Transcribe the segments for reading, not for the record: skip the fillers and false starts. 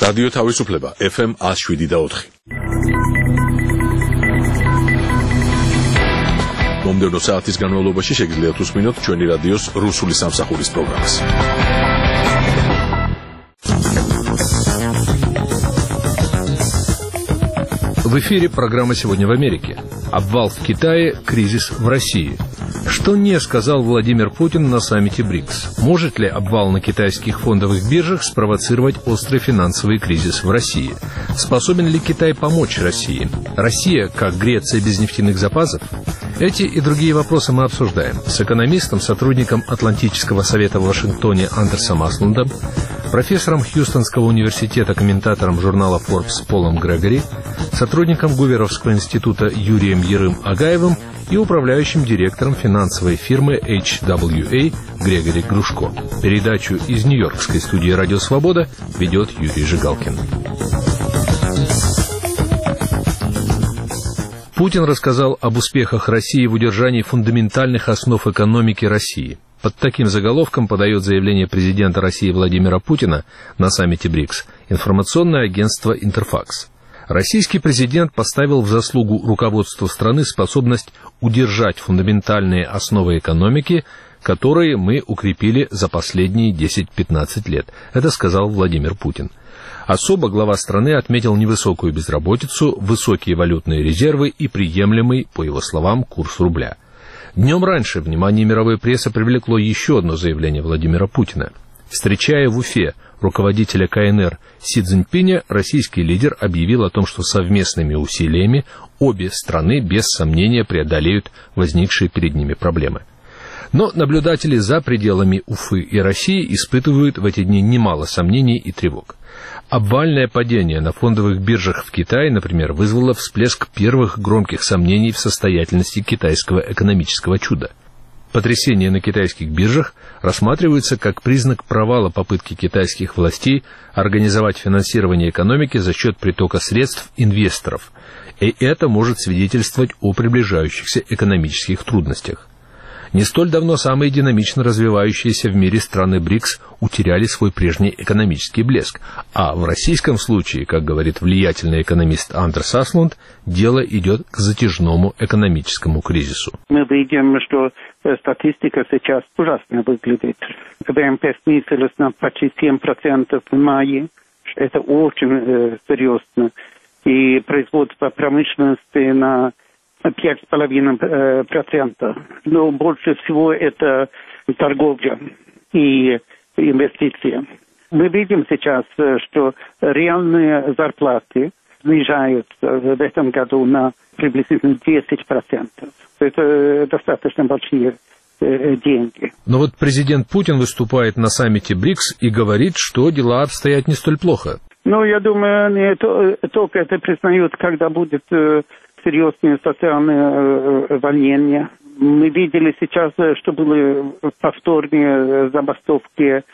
რადიო თავისუფლება FM 107.4. მომდევნო საათის განმავლობაში შეგიძლიათ უსმინოთ ჩვენი რადიოს რუსული სამსახურის პროგრამას. В эфире программа «Сегодня в Америке». Обвал в Китае, кризис в России. Что не сказал Владимир Путин на саммите БРИКС? Может ли обвал на китайских фондовых биржах спровоцировать острый финансовый кризис в России? Способен ли Китай помочь России? Россия, как Греция без нефтяных запасов? Эти и другие вопросы мы обсуждаем с экономистом, сотрудником Атлантического совета в Вашингтоне Андерсом Аслундом, профессором Хьюстонского университета, комментатором журнала Forbes Полом Грегори, сотрудником Гуверовского института Юрием Ярым-Агаевым и управляющим директором финансовой фирмы HWA Грегори Грушко. Передачу из Нью-Йоркской студии «Радио Свобода» ведет Юрий Жигалкин. Путин рассказал об успехах России в удержании фундаментальных основ экономики России. Под таким заголовком подает заявление президента России Владимира Путина на саммите БРИКС информационное агентство «Интерфакс». Российский президент поставил в заслугу руководству страны способность удержать фундаментальные основы экономики, которые мы укрепили за последние 10-15 лет. Это сказал Владимир Путин. Особо глава страны отметил невысокую безработицу, высокие валютные резервы и приемлемый, по его словам, курс рубля. Днем раньше внимание мировой прессы привлекло еще одно заявление Владимира Путина. Встречая в Уфе руководителя КНР Си Цзиньпиня, российский лидер объявил о том, что совместными усилиями обе страны без сомнения преодолеют возникшие перед ними проблемы. Но наблюдатели за пределами Уфы и России испытывают в эти дни немало сомнений и тревог. Обвальное падение на фондовых биржах в Китае, например, вызвало всплеск первых громких сомнений в состоятельности китайского экономического чуда. Потрясение на китайских биржах рассматривается как признак провала попытки китайских властей организовать финансирование экономики за счет притока средств инвесторов, и это может свидетельствовать о приближающихся экономических трудностях. Не столь давно самые динамично развивающиеся в мире страны БРИКС утеряли свой прежний экономический блеск, а в российском случае, как говорит влиятельный экономист Андерс Аслунд, дело идет к затяжному экономическому кризису. Мы видим, что статистика сейчас ужасно выглядит. ВМП снизилась на почти 7% в мае. Это очень серьезно. И производство промышленности на 5,5%. Но больше всего это торговля и инвестиции. Мы видим сейчас, что реальные зарплаты снижаются в этом году на приблизительно 10%. Это достаточно большие деньги. Но вот президент Путин выступает на саммите БРИКС и говорит, что дела обстоят не столь плохо. Ну, я думаю, они только это признают, когда будет серьезные социальные волнения. Мы видели сейчас, что были повторные забастовки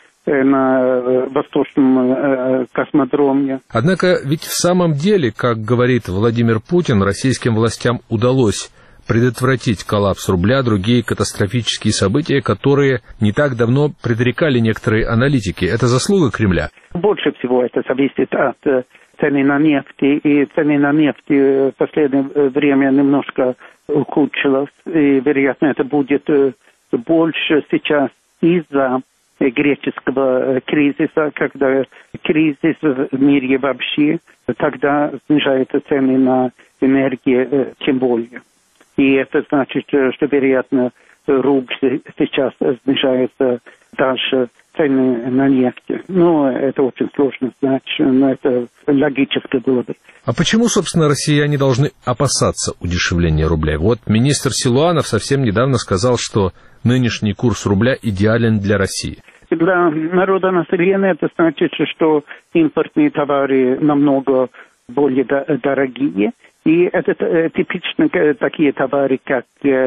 на Восточном космодроме. Однако ведь в самом деле, как говорит Владимир Путин, российским властям удалось предотвратить коллапс рубля, другие катастрофические события, которые не так давно предрекали некоторые аналитики. Это заслуга Кремля? Больше всего это зависит от цены на нефть, и цены на нефть в последнее время немножко ухудшилась, и, вероятно, это будет больше сейчас из-за греческого кризиса, когда кризис в мире вообще, тогда снижаются цены на энергию тем более. И это значит, что, вероятно, рубль сейчас снижается дальше цены на нефть. Ну, это очень сложно знать, но это логически было бы. А почему, собственно, россияне должны опасаться удешевления рубля? Вот министр Силуанов совсем недавно сказал, что нынешний курс рубля идеален для России. Для народа населения это значит, что импортные товары намного более дорогие. И это типично такие товары, как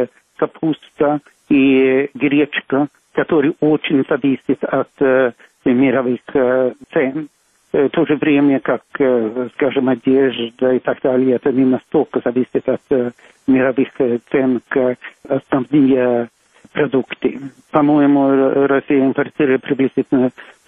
капуста и гречка, которые очень зависят от мировых цен. В то же время, как, скажем, одежда и так далее, это не настолько зависит от мировых цен, как основные продукты. По-моему, Россия импортирует приблизительно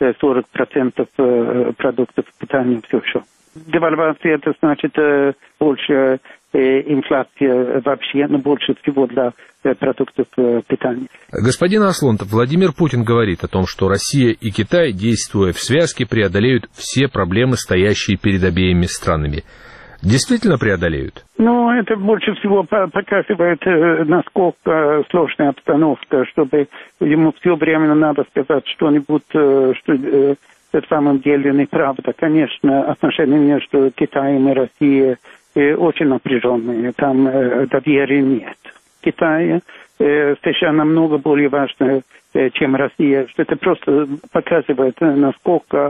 40% продуктов питания все еще. Девальвация, это значит больше инфляция вообще, но больше всего для продуктов питания. Господин Аслунд, Владимир Путин говорит о том, что Россия и Китай, действуя в связке, преодолеют все проблемы, стоящие перед обеими странами. Действительно преодолеют? Ну, это больше всего показывает, насколько сложная обстановка, чтобы ему все время надо сказать что-нибудь, что на самом деле неправда. Конечно, отношения между Китаем и Россией очень напряженные, там доверия нет. Китай США намного более важно, чем Россия, что это просто показывает, насколько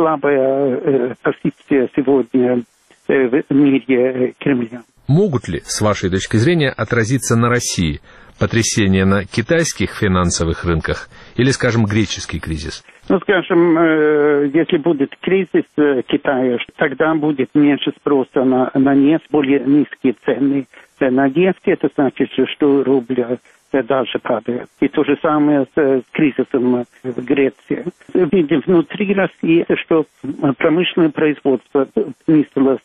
слабая позиция сегодня в мире Кремля. Могут ли, с вашей точки зрения, отразиться на России потрясения на китайских финансовых рынках или, скажем, греческий кризис? Ну, скажем, если будет кризис Китая, тогда будет меньше спроса на нефть, более низкие цены на нефть. Это значит, что рубль дальше падает. И то же самое с кризисом в Греции. Видим внутри России, что промышленное производство снизилось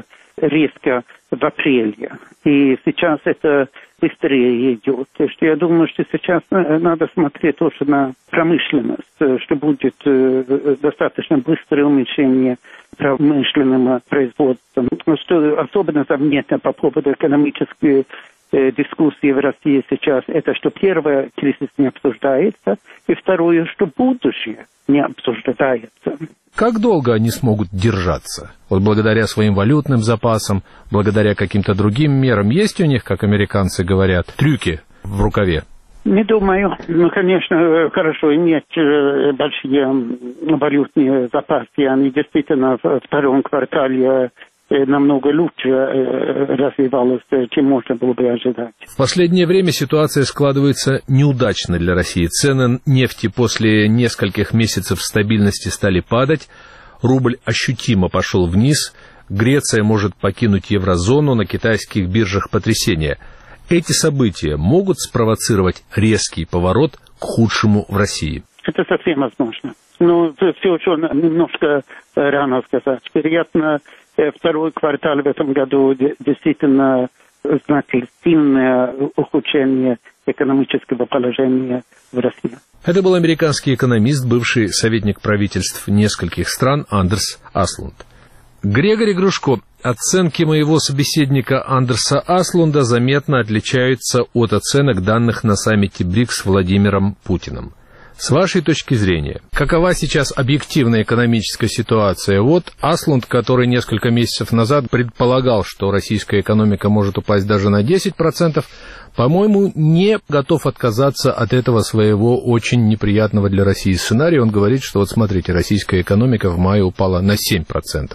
резко в апреле. И сейчас это быстрее идет. Что я думаю, что сейчас надо смотреть тоже на промышленность, что будет достаточно быстрое уменьшение промышленного производства. Что особенно заметно по поводу экономической дискуссии в России сейчас, это что первое, кризис не обсуждается, и второе, что будущее не обсуждается. Как долго они смогут держаться? Вот благодаря своим валютным запасам, благодаря каким-то другим мерам, есть у них, как американцы говорят, трюки в рукаве? Не думаю. Ну, конечно, хорошо иметь большие валютные запасы. Они действительно в втором квартале намного лучше развивалась, чем можно было бы ожидать. В последнее время ситуация складывается неудачно для России. Цены нефти после нескольких месяцев стабильности стали падать, рубль ощутимо пошел вниз, Греция может покинуть еврозону, на китайских биржах потрясения. Эти события могут спровоцировать резкий поворот к худшему в России? Это совсем возможно. Но все еще немножко рано сказать. Вероятно, второй квартал в этом году действительно значит сильное ухудшение экономического положения в России. Это был американский экономист, бывший советник правительств нескольких стран Андерс Аслунд. Грегори Грушко, оценки моего собеседника Андерса Аслунда заметно отличаются от оценок, данных на саммите БРИКС с Владимиром Путиным. С вашей точки зрения, какова сейчас объективная экономическая ситуация? Вот Аслунд, который несколько месяцев назад предполагал, что российская экономика может упасть даже на 10%, по-моему, не готов отказаться от этого своего очень неприятного для России сценария. Он говорит, что вот смотрите, российская экономика в мае упала на 7%.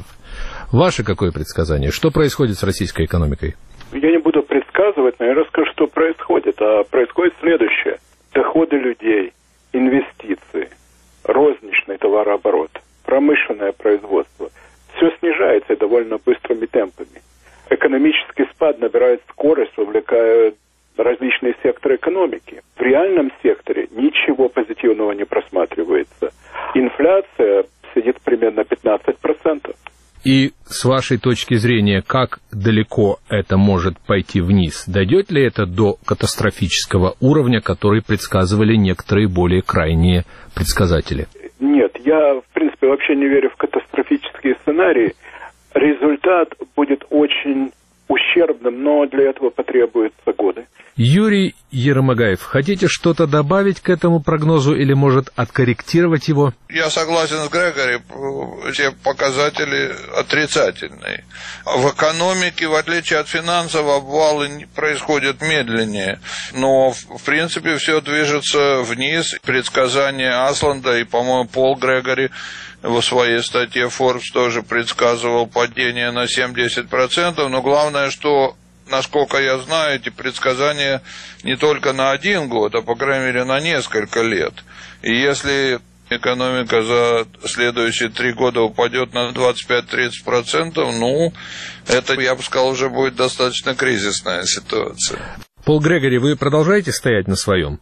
Ваше какое предсказание? Что происходит с российской экономикой? Я не буду предсказывать, но я расскажу, что происходит. А происходит следующее. Доходы людей, инвестиции, розничный товарооборот, промышленное производство. Все снижается и довольно быстрыми темпами. Экономический спад набирает скорость, вовлекая различные секторы экономики. В реальном секторе ничего позитивного не просматривается. Инфляция сидит примерно 15%. И с вашей точки зрения, как далеко это может пойти вниз? Дойдет ли это до катастрофического уровня, который предсказывали некоторые более крайние предсказатели? Нет, я, в принципе, вообще не верю в катастрофические сценарии. Результат будет очень ущербным, но для этого потребуются годы. Юрий Еромагаев, хотите что-то добавить к этому прогнозу или, может, откорректировать его? Я согласен с Грегори, все показатели отрицательные. В экономике, в отличие от финансов, обвалы происходят медленнее. Но, в принципе, все движется вниз. Предсказания Асланда и, по-моему, Пол Грегори в своей статье Forbes тоже предсказывал падение на 7-10%. Но главное, что, насколько я знаю, эти предсказания не только на 1 год, а, по крайней мере, на несколько лет. И если экономика за следующие 3 года упадет на 25-30%, ну, это, я бы сказал, уже будет достаточно кризисная ситуация. Пол Грегори, вы продолжаете стоять на своем?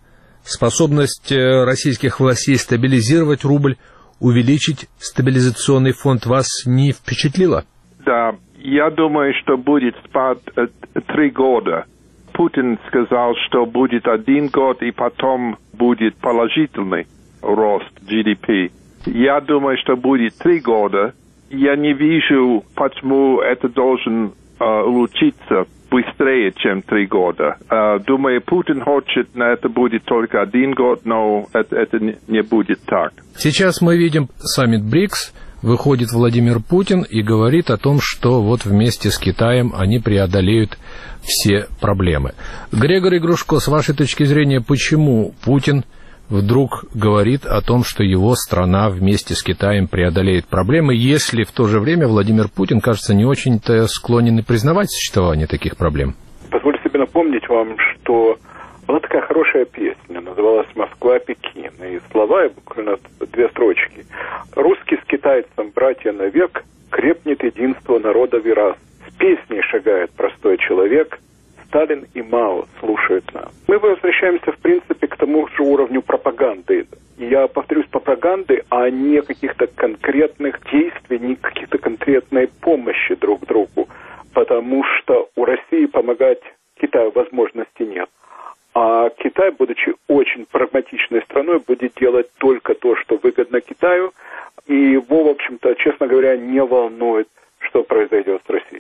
Способность российских властей стабилизировать рубль, увеличить стабилизационный фонд вас не впечатлила? Да, я думаю, что будет спад 3 года. Путин сказал, что будет 1 год и потом будет положительный рост GDP. Я думаю, что будет 3 года. Я не вижу, почему это должен улучшиться быстрее, чем 3 года. Думаю, Путин хочет, это будет только 1 год, но это не будет так. Сейчас мы видим саммит БРИКС. Выходит Владимир Путин и говорит о том, что вот вместе с Китаем они преодолеют все проблемы. Григорий Грушко, с вашей точки зрения, почему Путин вдруг говорит о том, что его страна вместе с Китаем преодолеет проблемы, если в то же время Владимир Путин, кажется, не очень-то склонен и признавать существование таких проблем? Позвольте себе напомнить вам, что была такая хорошая песня, называлась «Москва-Пекин». И слова, буквально 2 строчки. «Русский с китайцем, братья навек, крепнет единство народов и рас. С песней шагает простой человек, Сталин и Мао слушают нас». Мы возвращаемся, в принципе, к тому же уровню пропаганды. Я повторюсь, пропаганды, а не каких-то конкретных действий, не каких-то конкретной помощи друг другу. Потому что у России помогать Китаю возможности нет. А Китай, будучи очень прагматичной страной, будет делать только то, что выгодно Китаю. И его, в общем-то, честно говоря, не волнует, что произойдет с Россией.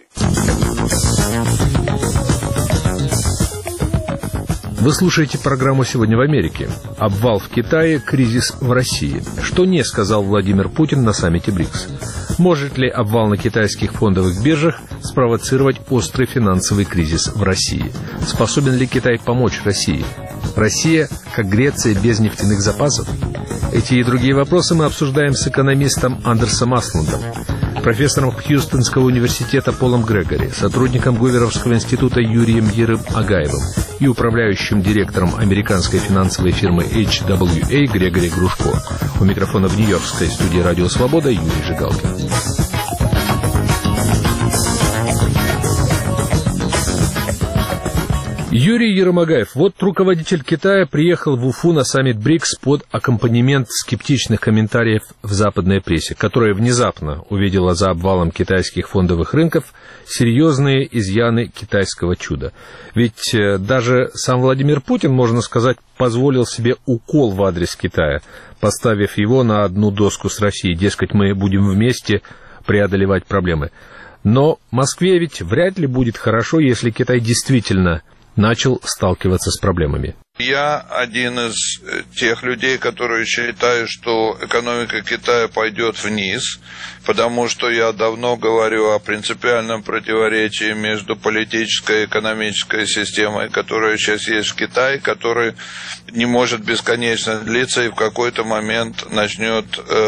Вы слушаете программу «Сегодня в Америке». Обвал в Китае, кризис в России. Что не сказал Владимир Путин на саммите БРИКС? Может ли обвал на китайских фондовых биржах спровоцировать острый финансовый кризис в России? Способен ли Китай помочь России? Россия, как Греция, без нефтяных запасов? Эти и другие вопросы мы обсуждаем с экономистом Андерсом Аслундом, профессором Хьюстонского университета Полом Грегори, сотрудником Гуверовского института Юрием Ерым-Агаевым и управляющим директором американской финансовой фирмы HWA Григорий Грушко. У микрофона в нью-йоркской студии «Радио Свобода» Юрий Жигалкин. Юрий Ерым-Агаев. Вот руководитель Китая приехал в Уфу на саммит БРИКС под аккомпанемент скептичных комментариев в западной прессе, которая внезапно увидела за обвалом китайских фондовых рынков серьезные изъяны китайского чуда. Ведь даже сам Владимир Путин, можно сказать, позволил себе укол в адрес Китая, поставив его на одну доску с Россией. Дескать, мы будем вместе преодолевать проблемы. Но Москве ведь вряд ли будет хорошо, если Китай действительно начал сталкиваться с проблемами. Я один из тех людей, которые считают, что экономика Китая пойдет вниз, потому что я давно говорю о принципиальном противоречии между политической и экономической системой, которая сейчас есть в Китае, которая не может бесконечно длиться и в какой-то момент начнет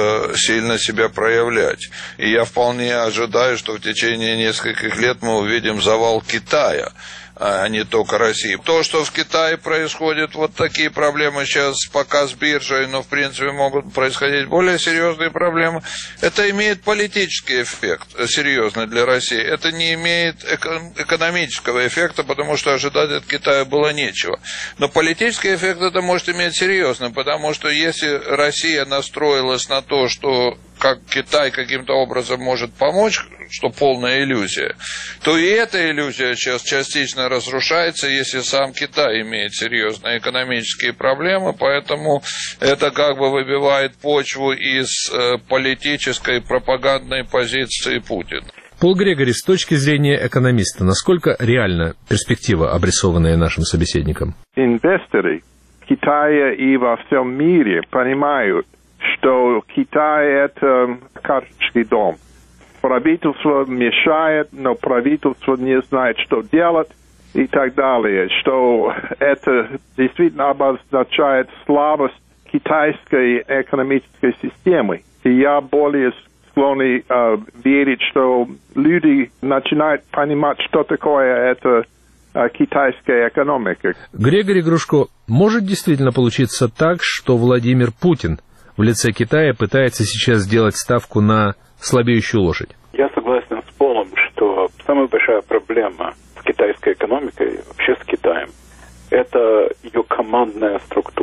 сильно себя проявлять. И я вполне ожидаю, что в течение нескольких лет мы увидим завал Китая, а не только России. То, что в Китае происходят вот такие проблемы сейчас пока с биржей, но в принципе могут происходить более серьезные проблемы, это имеет политический эффект серьезный для России. Это не имеет экономического эффекта, потому что ожидать от Китая было нечего. Но политический эффект это может иметь серьезно, потому что если Россия настроилась на то, что как Китай каким-то образом может помочь, что полная иллюзия, то и эта иллюзия сейчас частично разрушается, если сам Китай имеет серьезные экономические проблемы, поэтому это как бы выбивает почву из политической пропагандной позиции Путина. Пол Грегори, с точки зрения экономиста, насколько реальна перспектива, обрисованная нашим собеседником? Инвесторы в Китае и во всем мире понимают, что Китай – это карточный дом. Правительство мешает, но правительство не знает, что делать и так далее. Что это действительно обозначает слабость китайской экономической системы. И я более склонен верить, что люди начинают понимать, что такое это китайская экономика. Григорий Грушко, может действительно получиться так, что Владимир Путин в лице Китая пытается сейчас сделать ставку на слабеющую лошадь? Я согласен с Полом, что самая большая проблема с китайской экономикой, вообще с Китаем, это ее командная структура.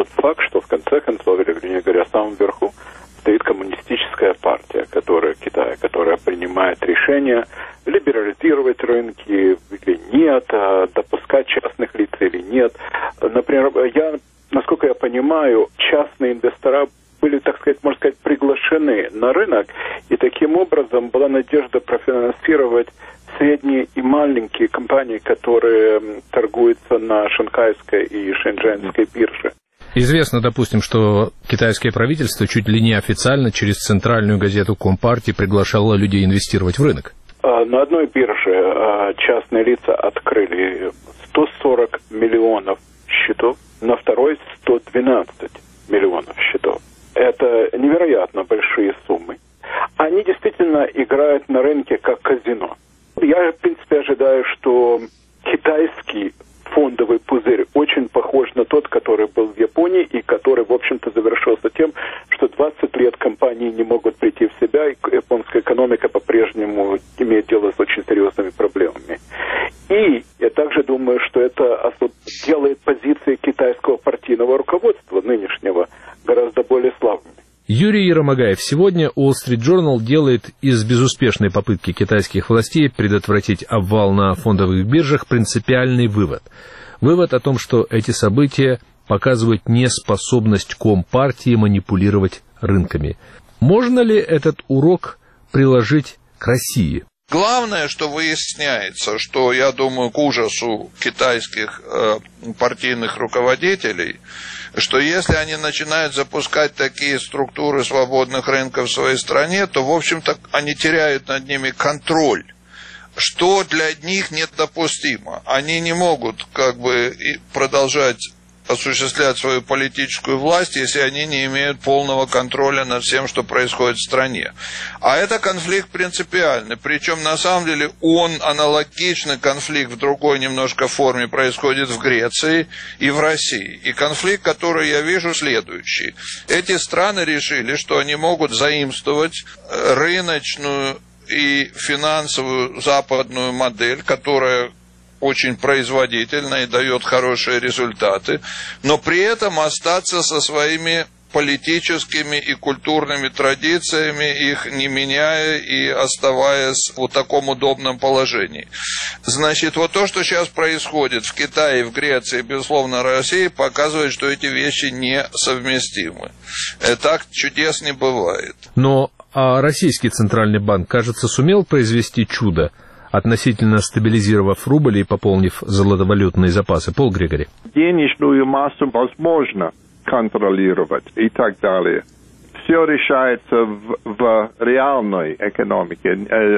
тот факт, что в конце концов, или, вернее говоря, в самом верху, стоит коммунистическая партия, Китая, которая принимает решение либерализировать рынки или нет, допускать частных лиц или нет. Например, насколько я понимаю, частные инвестора были, так сказать, можно сказать, приглашены на рынок, и таким образом была надежда профинансировать средние и маленькие компании, которые торгуются на шанхайской и шэньчжэньской бирже. Известно, допустим, что китайское правительство чуть ли не официально через центральную газету Компартии приглашало людей инвестировать в рынок. На одной бирже частные лица открыли 140 миллионов счетов, на второй 112 миллионов счетов. Это невероятно большие суммы. Они действительно играют на рынке как казино. Я, в принципе, ожидаю, что китайский фондовый пузырь очень похож на тот, который был в Японии и который, в общем-то, завершился тем, что 20 лет компании не могут прийти в себя, и японская экономика по-прежнему имеет дело с очень серьезными проблемами. И я также думаю, что это делает позиции китайского партийного руководства нынешнего гораздо более слабыми. Юрий Еромагаев. Сегодня Wall Street Journal делает из безуспешной попытки китайских властей предотвратить обвал на фондовых биржах принципиальный вывод. Вывод о том, что эти события показывают неспособность Компартии манипулировать рынками. Можно ли этот урок приложить к России? Главное, что выясняется, что, я думаю, к ужасу китайских партийных руководителей, что если они начинают запускать такие структуры свободных рынков в своей стране, то, в общем-то, они теряют над ними контроль, что для них недопустимо. Они не могут продолжать осуществлять свою политическую власть, если они не имеют полного контроля над всем, что происходит в стране. А это конфликт принципиальный, причем на самом деле он аналогичный конфликт в другой немножко форме происходит в Греции и в России. И конфликт, который я вижу, следующий. Эти страны решили, что они могут заимствовать рыночную и финансовую западную модель, которая очень производительна и дает хорошие результаты, но при этом остаться со своими политическими и культурными традициями, их не меняя и оставаясь в таком удобном положении. Значит, вот то, что сейчас происходит в Китае, в Греции, безусловно, России, показывает, что эти вещи несовместимы. Так чудес не бывает. Но российский Центральный банк, кажется, сумел произвести чудо, относительно стабилизировав рубль и пополнив золотовалютные запасы. Пол Грегори. Денежную массу возможно контролировать и так далее. Все решается в реальной экономике,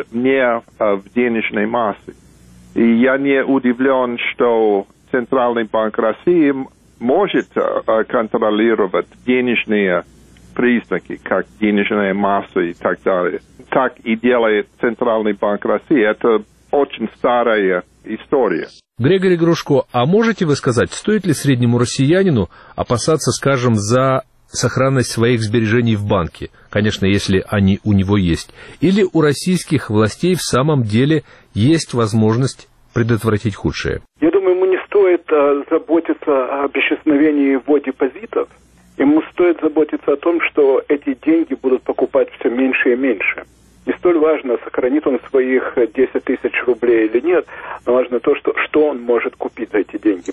не в денежной массе. И я не удивлен, что Центральный банк России может контролировать денежные признаки, как денежная масса и так далее. Так и делает Центральный банк России. Это очень старая история. Григорий Грушко, а можете вы сказать, стоит ли среднему россиянину опасаться, скажем, за сохранность своих сбережений в банке? Конечно, если они у него есть. Или у российских властей в самом деле есть возможность предотвратить худшее? Я думаю, ему не стоит заботиться об исчезновении его депозитов. Ему стоит заботиться о том, что эти деньги будут покупать все меньше и меньше. Не столь важно, сохранит он своих 10 тысяч рублей или нет, но важно то, что он может купить за эти деньги.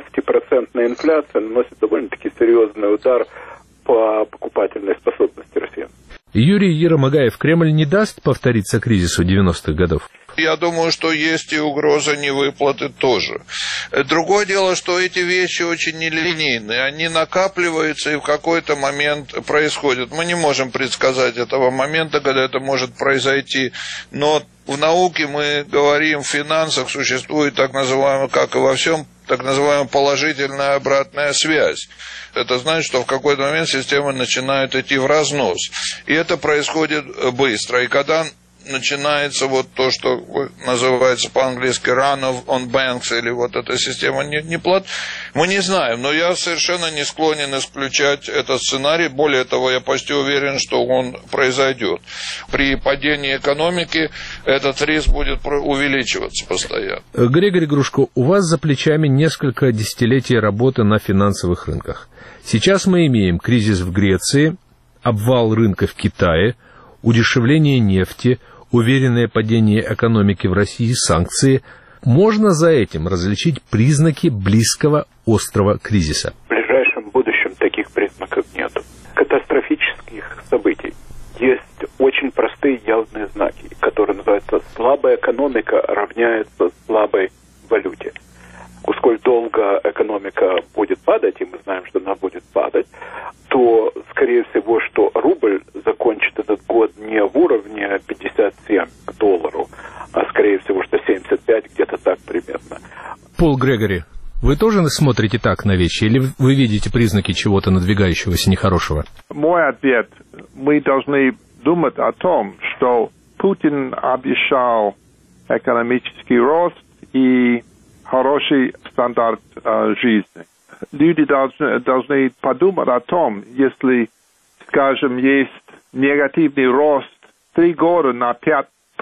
15% инфляция наносит довольно-таки серьезный удар по покупательной способности россиян. Юрий Еромагаев, Кремль не даст повториться кризису 90-х годов? Я думаю, что есть и угроза невыплаты тоже. Другое дело, что эти вещи очень нелинейные. Они накапливаются и в какой-то момент происходят. Мы не можем предсказать этого момента, когда это может произойти. Но в науке мы говорим, в финансах существует так называемая, как и во всем, так называемая положительная обратная связь. Это значит, что в какой-то момент система начинает идти в разнос. И это происходит быстро. И когда начинается вот то, что называется по-английски run on banks, или вот эта система неплат, мы не знаем, но я совершенно не склонен исключать этот сценарий. Более того, я почти уверен, что он произойдет. При падении экономики этот риск будет увеличиваться постоянно. Григорий Грушко, у вас за плечами несколько десятилетий работы на финансовых рынках. Сейчас мы имеем кризис в Греции, обвал рынка в Китае, удешевление нефти, уверенное падение экономики в России, санкции. Можно за этим различить признаки близкого острого кризиса? В ближайшем будущем таких признаков нет. Катастрофических событий. Есть очень простые явные знаки, которые называются «слабая экономика равняется слабой валюте». Сколь долго экономика будет падать, и мы знаем, что она будет падать, то, скорее всего, что рубль закончит этот год не в уровне 57 к доллару, а, скорее всего, что 75, где-то так примерно. Пол Грегори, вы тоже смотрите так на вещи, или вы видите признаки чего-то надвигающегося нехорошего? Мой ответ. Мы должны думать о том, что Путин обещал экономический рост и хороший стандарт жизни. Люди должны подумать о том, если, скажем, есть негативный рост 3 года на 5%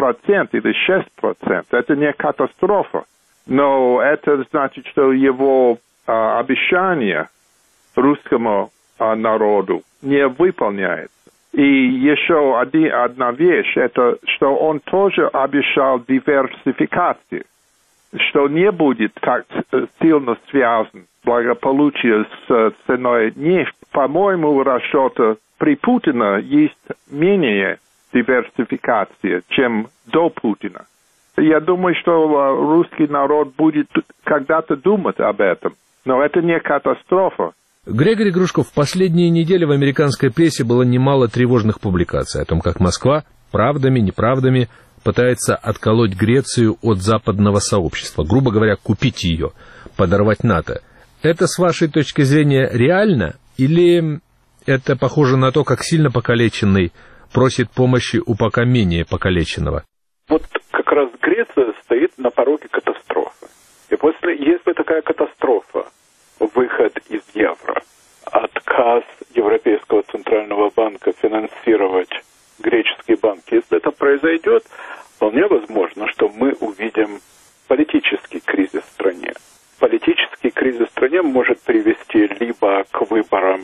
или 6%, это не катастрофа. Но это значит, что его обещание русскому народу не выполняется. И еще одна вещь, это что он тоже обещал диверсификацию, что не будет так сильно связан благополучие с ценой нефти. По моему расчету, при Путине есть менее диверсификации, чем до Путина. Я думаю, что русский народ будет когда-то думать об этом, но это не катастрофа. Григорий Грушко, в последние недели в американской прессе было немало тревожных публикаций о том, как Москва правдами, неправдами пытается отколоть Грецию от западного сообщества, грубо говоря, купить ее, подорвать НАТО. Это, с вашей точки зрения, реально? Или это похоже на то, как сильно покалеченный просит помощи у пока менее покалеченного? Вот как раз Греция стоит на пороге катастрофы. И если такая катастрофа, выход из евро, отказ Европейского центрального банка финансировать греческие банки, если это произойдет, вполне возможно, что мы увидим политический кризис в стране. Политический кризис в стране может привести либо к выборам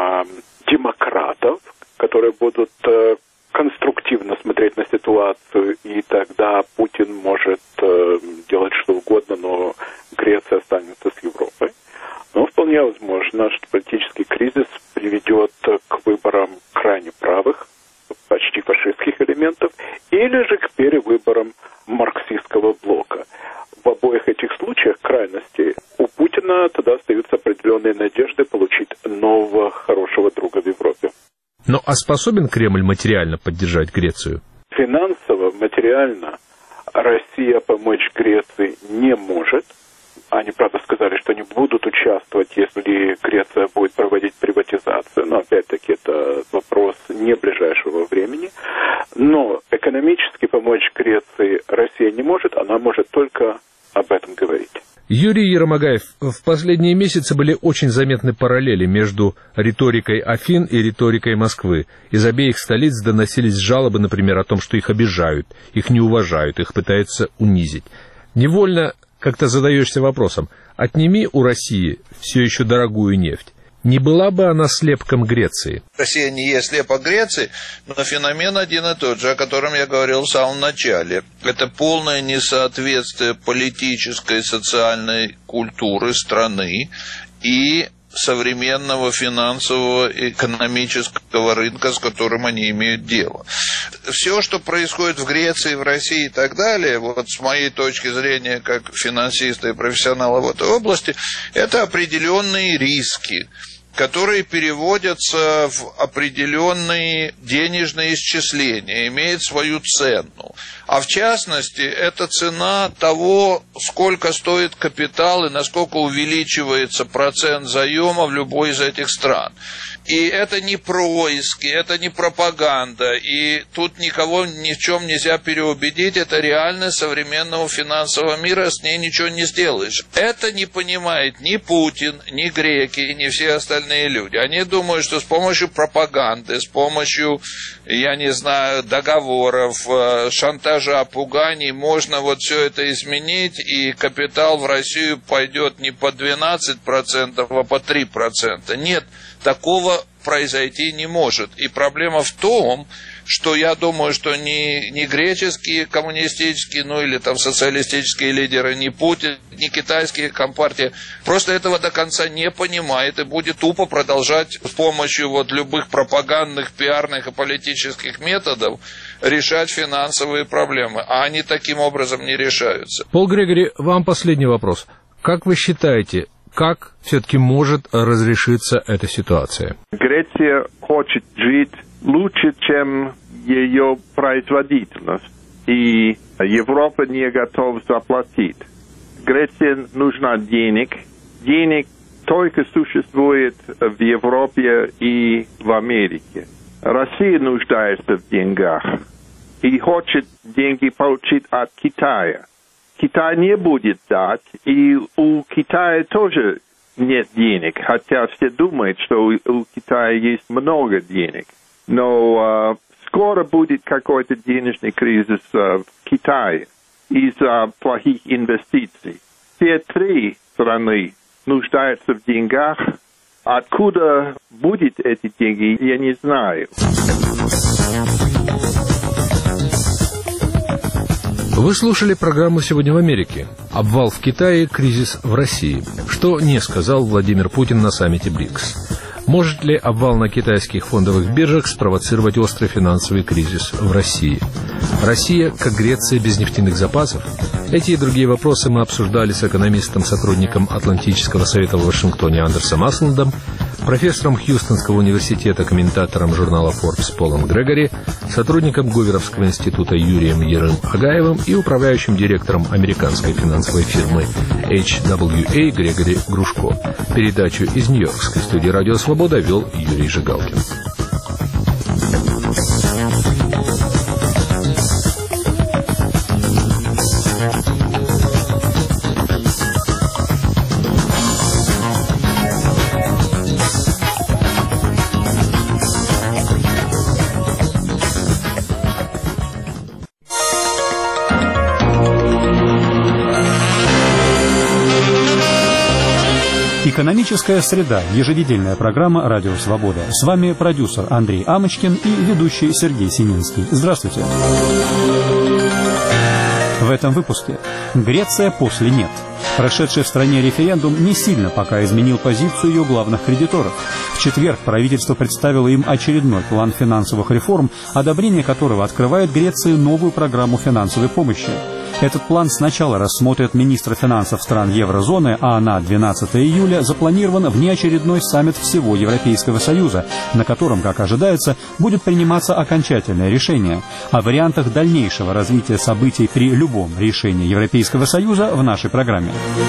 демократов, которые будут конструктивно смотреть на ситуацию, и тогда Путин может делать что угодно, но Греция останется с Европой. Но вполне возможно, что политический кризис приведет к выборам крайне правых, почти фашистских элементов, или же к перевыборам марксистского блока. В обоих этих случаях крайностей у Путина тогда остаются определенные надежды получить нового хорошего друга в Европе. Ну, а способен Кремль материально поддержать Грецию? Финансово, материально Россия помочь Греции не может. Они, правда, сказали, что не будут участвовать, если Греция будет проводить приватизацию. Но, опять-таки, это вопрос не ближайшего времени. Но экономически помочь Греции Россия не может, она может только об этом говорить. Юрий Еромагаев, в последние месяцы были очень заметны параллели между риторикой Афин и риторикой Москвы. Из обеих столиц доносились жалобы, например, о том, что их обижают, их не уважают, их пытаются унизить. Невольно как-то задаешься вопросом, отними у России все еще дорогую нефть. Не была бы она слепком Греции? Россия не есть слепок Греции, но феномен один и тот же, о котором я говорил в самом начале. Это полное несоответствие политической и социальной культуры страны и современного финансового и экономического рынка, с которым они имеют дело. Все, что происходит в Греции, в России и так далее, вот с моей точки зрения, как финансиста и профессионала в этой области, это определенные риски. которые переводятся в определенные денежные исчисления, имеют свою цену. А в частности, это цена того, сколько стоит капитал и насколько увеличивается процент заема в любой из этих стран. И это не происки, это не пропаганда, и тут никого ни в чем нельзя переубедить, это реальность современного финансового мира, с ней ничего не сделаешь. Это не понимает ни Путин, ни греки, ни все остальные люди. Они думают, что с помощью пропаганды, с помощью, я не знаю, договоров, шантажа, пуганий можно вот все это изменить, и капитал в Россию пойдет не по 12%, а по 3%. Нет. Такого произойти не может. И проблема в том, что я думаю, что ни греческие коммунистические, ну или там социалистические лидеры, ни Путин, ни китайские компартии просто этого до конца не понимают и будет тупо продолжать с помощью вот любых пропагандных, пиарных и политических методов решать финансовые проблемы. А они таким образом не решаются. Пол Грегори, вам последний вопрос. Как вы считаете, как все-таки может разрешиться эта ситуация? Греция хочет жить лучше, чем ее производительность, и Европа не готова заплатить. Греции нужна денег. Денег только существует в Европе и в Америке. Россия нуждается в деньгах и хочет деньги получить от Китая. Китай не будет дать, и у Китая тоже нет денег, хотя все думают, что у Китая есть много денег. Но скоро будет какой-то денежный кризис в Китае из-за плохих инвестиций. Все три страны нуждаются в деньгах. Откуда будут эти деньги, я не знаю. Вы слушали программу «Сегодня в Америке». Обвал в Китае, кризис в России. Что не сказал Владимир Путин на саммите БРИКС? Может ли обвал на китайских фондовых биржах спровоцировать острый финансовый кризис в России? Россия, как Греция, без нефтяных запасов? Эти и другие вопросы мы обсуждали с экономистом-сотрудником Атлантического совета в Вашингтоне Андерсом Асландом, профессором Хьюстонского университета, комментатором журнала Forbes Полом Грегори, сотрудником Гуверовского института Юрием Ерым-Агаевым и управляющим директором американской финансовой фирмы HWA Грегори Грушко. Передачу из Нью-Йоркской студии «Радио Свобода» вел Юрий Жигалкин. Экономическая среда. Еженедельная программа «Радио Свобода». С вами продюсер Андрей Амочкин и ведущий Сергей Сининский. Здравствуйте. В этом выпуске. Греция после «нет». Прошедший в стране референдум не сильно пока изменил позицию ее главных кредиторов. В четверг правительство представило им очередной план финансовых реформ, одобрение которого открывает Греции новую программу финансовой помощи. Этот план сначала рассмотрят министры финансов стран еврозоны, а на 12 июля запланирован внеочередной саммит всего Европейского Союза, на котором, как ожидается, будет приниматься окончательное решение. О вариантах дальнейшего развития событий при любом решении Европейского Союза в нашей программе.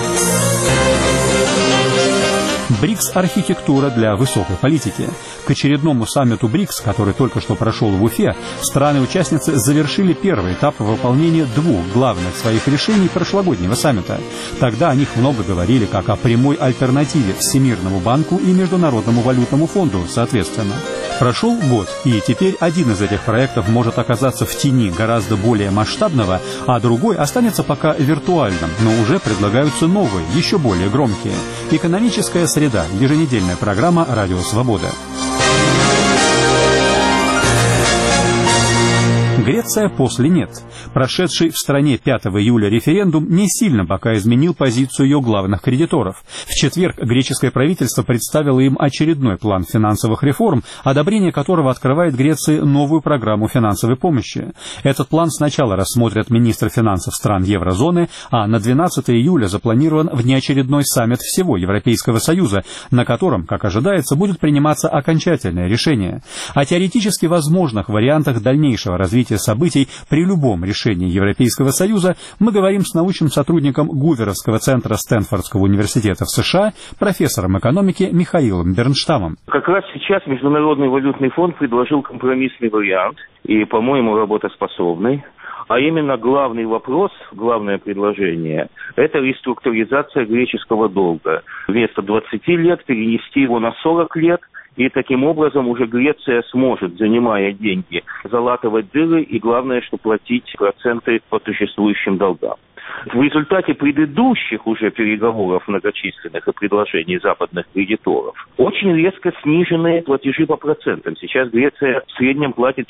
БРИКС-архитектура для высокой политики. К очередному саммиту БРИКС, который только что прошел в Уфе, страны-участницы завершили первый этап выполнения двух главных своих решений прошлогоднего саммита. Тогда о них много говорили как о прямой альтернативе Всемирному банку и Международному валютному фонду, соответственно. Прошел год, и теперь один из этих проектов может оказаться в тени гораздо более масштабного, а другой останется пока виртуальным, но уже предлагаются новые, еще более громкие. Экономическая среда. Еженедельная программа «Радио Свобода». Греция после «нет». Прошедший в стране 5 июля референдум не сильно пока изменил позицию ее главных кредиторов. В четверг греческое правительство представило им очередной план финансовых реформ, одобрение которого открывает Греции новую программу финансовой помощи. Этот план сначала рассмотрят министры финансов стран еврозоны, а на 12 июля запланирован внеочередной саммит всего Европейского Союза, на котором, как ожидается, будет приниматься окончательное решение. О теоретически возможных вариантах дальнейшего развития событий при любом решении Европейского Союза мы говорим с научным сотрудником Гуверовского центра Стэнфордского университета в США, профессором экономики Михаилом Бернштамом. Как раз сейчас Международный валютный фонд предложил компромиссный вариант и, по-моему, работоспособный. А именно главный вопрос, главное предложение – это реструктуризация греческого долга. Вместо 20 лет перенести его на 40 лет, и таким образом уже Греция сможет, занимая деньги, залатывать дыры и, главное, что платить проценты по существующим долгам. В результате предыдущих уже переговоров многочисленных и предложений западных кредиторов очень резко снижены платежи по процентам. Сейчас Греция в среднем платит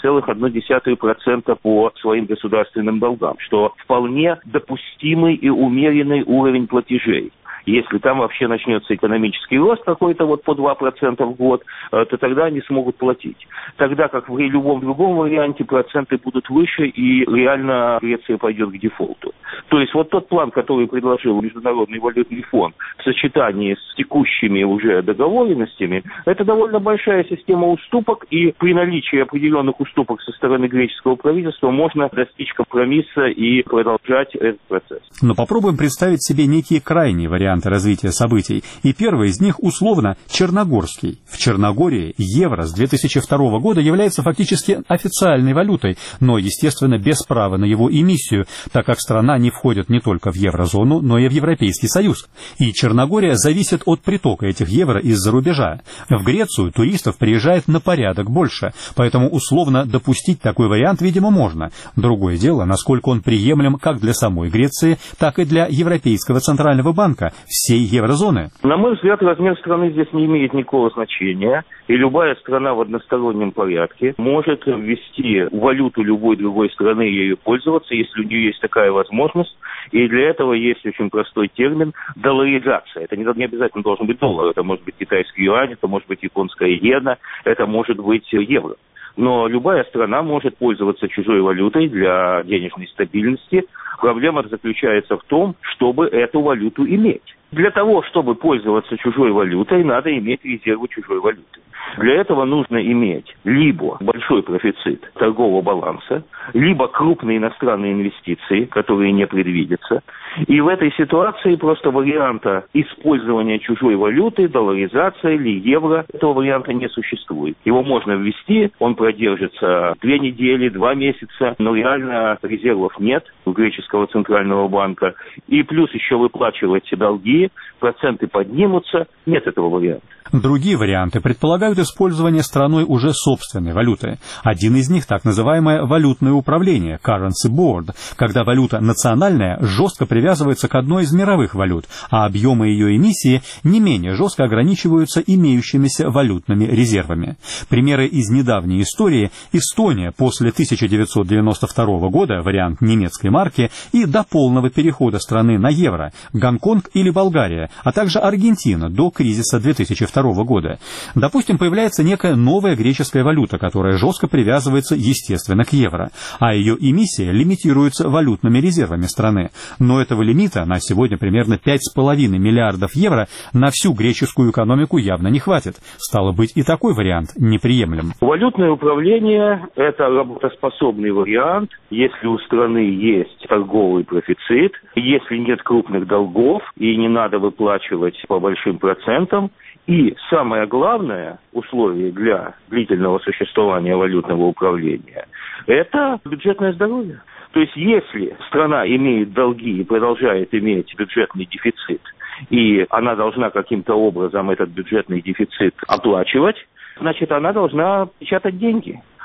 4,1% по своим государственным долгам, что вполне допустимый и умеренный уровень платежей. Если там вообще начнется экономический рост какой-то вот по 2% в год, то тогда они смогут платить. Тогда как в любом другом варианте проценты будут выше, и реально Греция пойдет к дефолту. То есть вот тот план, который предложил Международный валютный фонд в сочетании с текущими уже договоренностями, это довольно большая система уступок, и при наличии определенных уступок со стороны греческого правительства можно достичь компромисса и продолжать этот процесс. Но попробуем представить себе некие крайние варианты развития событий. И первый из них условно черногорский. В Черногории евро с 2002 года является фактически официальной валютой, но, естественно, без права на его эмиссию, так как страна не входит не только в еврозону, но и в Европейский Союз. И Черногория зависит от притока этих евро из-за рубежа. В Грецию туристов приезжает на порядок больше, поэтому условно допустить такой вариант, видимо, можно. Другое дело, насколько он приемлем как для самой Греции, так и для Европейского Центрального банка, всей еврозоны. На мой взгляд, размер страны здесь не имеет никакого значения, и любая страна в одностороннем порядке может ввести валюту любой другой страны и ею пользоваться, если у нее есть такая возможность, и для этого есть очень простой термин – долларизация. Это не обязательно должен быть доллар, это может быть китайский юань, это может быть японская иена, это может быть евро. Но любая страна может пользоваться чужой валютой для денежной стабильности. Проблема заключается в том, чтобы эту валюту иметь. Для того, чтобы пользоваться чужой валютой, надо иметь резервы чужой валюты. Для этого нужно иметь либо большой профицит торгового баланса, либо крупные иностранные инвестиции, которые не предвидятся. И в этой ситуации просто варианта использования чужой валюты, долларизация или евро, этого варианта не существует. Его можно ввести, он продержится 2 недели, 2 месяца, но реально резервов нет у греческого центрального банка. И плюс еще выплачивать долги, проценты поднимутся, нет этого варианта. Другие варианты предполагают использование страной уже собственной валюты. Один из них — так называемое валютное управление, currency board, когда валюта национальная жестко привязывается к одной из мировых валют, а объемы ее эмиссии не менее жестко ограничиваются имеющимися валютными резервами. Примеры из недавней истории: Эстония после 1992 года, вариант немецкой марки, и до полного перехода страны на евро, Гонконг или Болгария, а также Аргентина до кризиса 2002 года. Допустим, появляется некая новая греческая валюта, которая жестко привязывается, естественно, к евро, а ее эмиссия лимитируется валютными резервами страны. Но этого лимита на сегодня примерно 5,5 миллиардов евро на всю греческую экономику явно не хватит. Стало быть, и такой вариант неприемлем. Валютное управление – это работоспособный вариант, если у страны есть торговый профицит, если нет крупных долгов и не надо выплачивать по большим процентам. И самое главное условие для длительного существования валютного управления – это бюджетное здоровье. То есть если страна имеет долги и продолжает иметь бюджетный дефицит, и она должна каким-то образом этот бюджетный дефицит оплачивать, значит, она должна печатать деньги.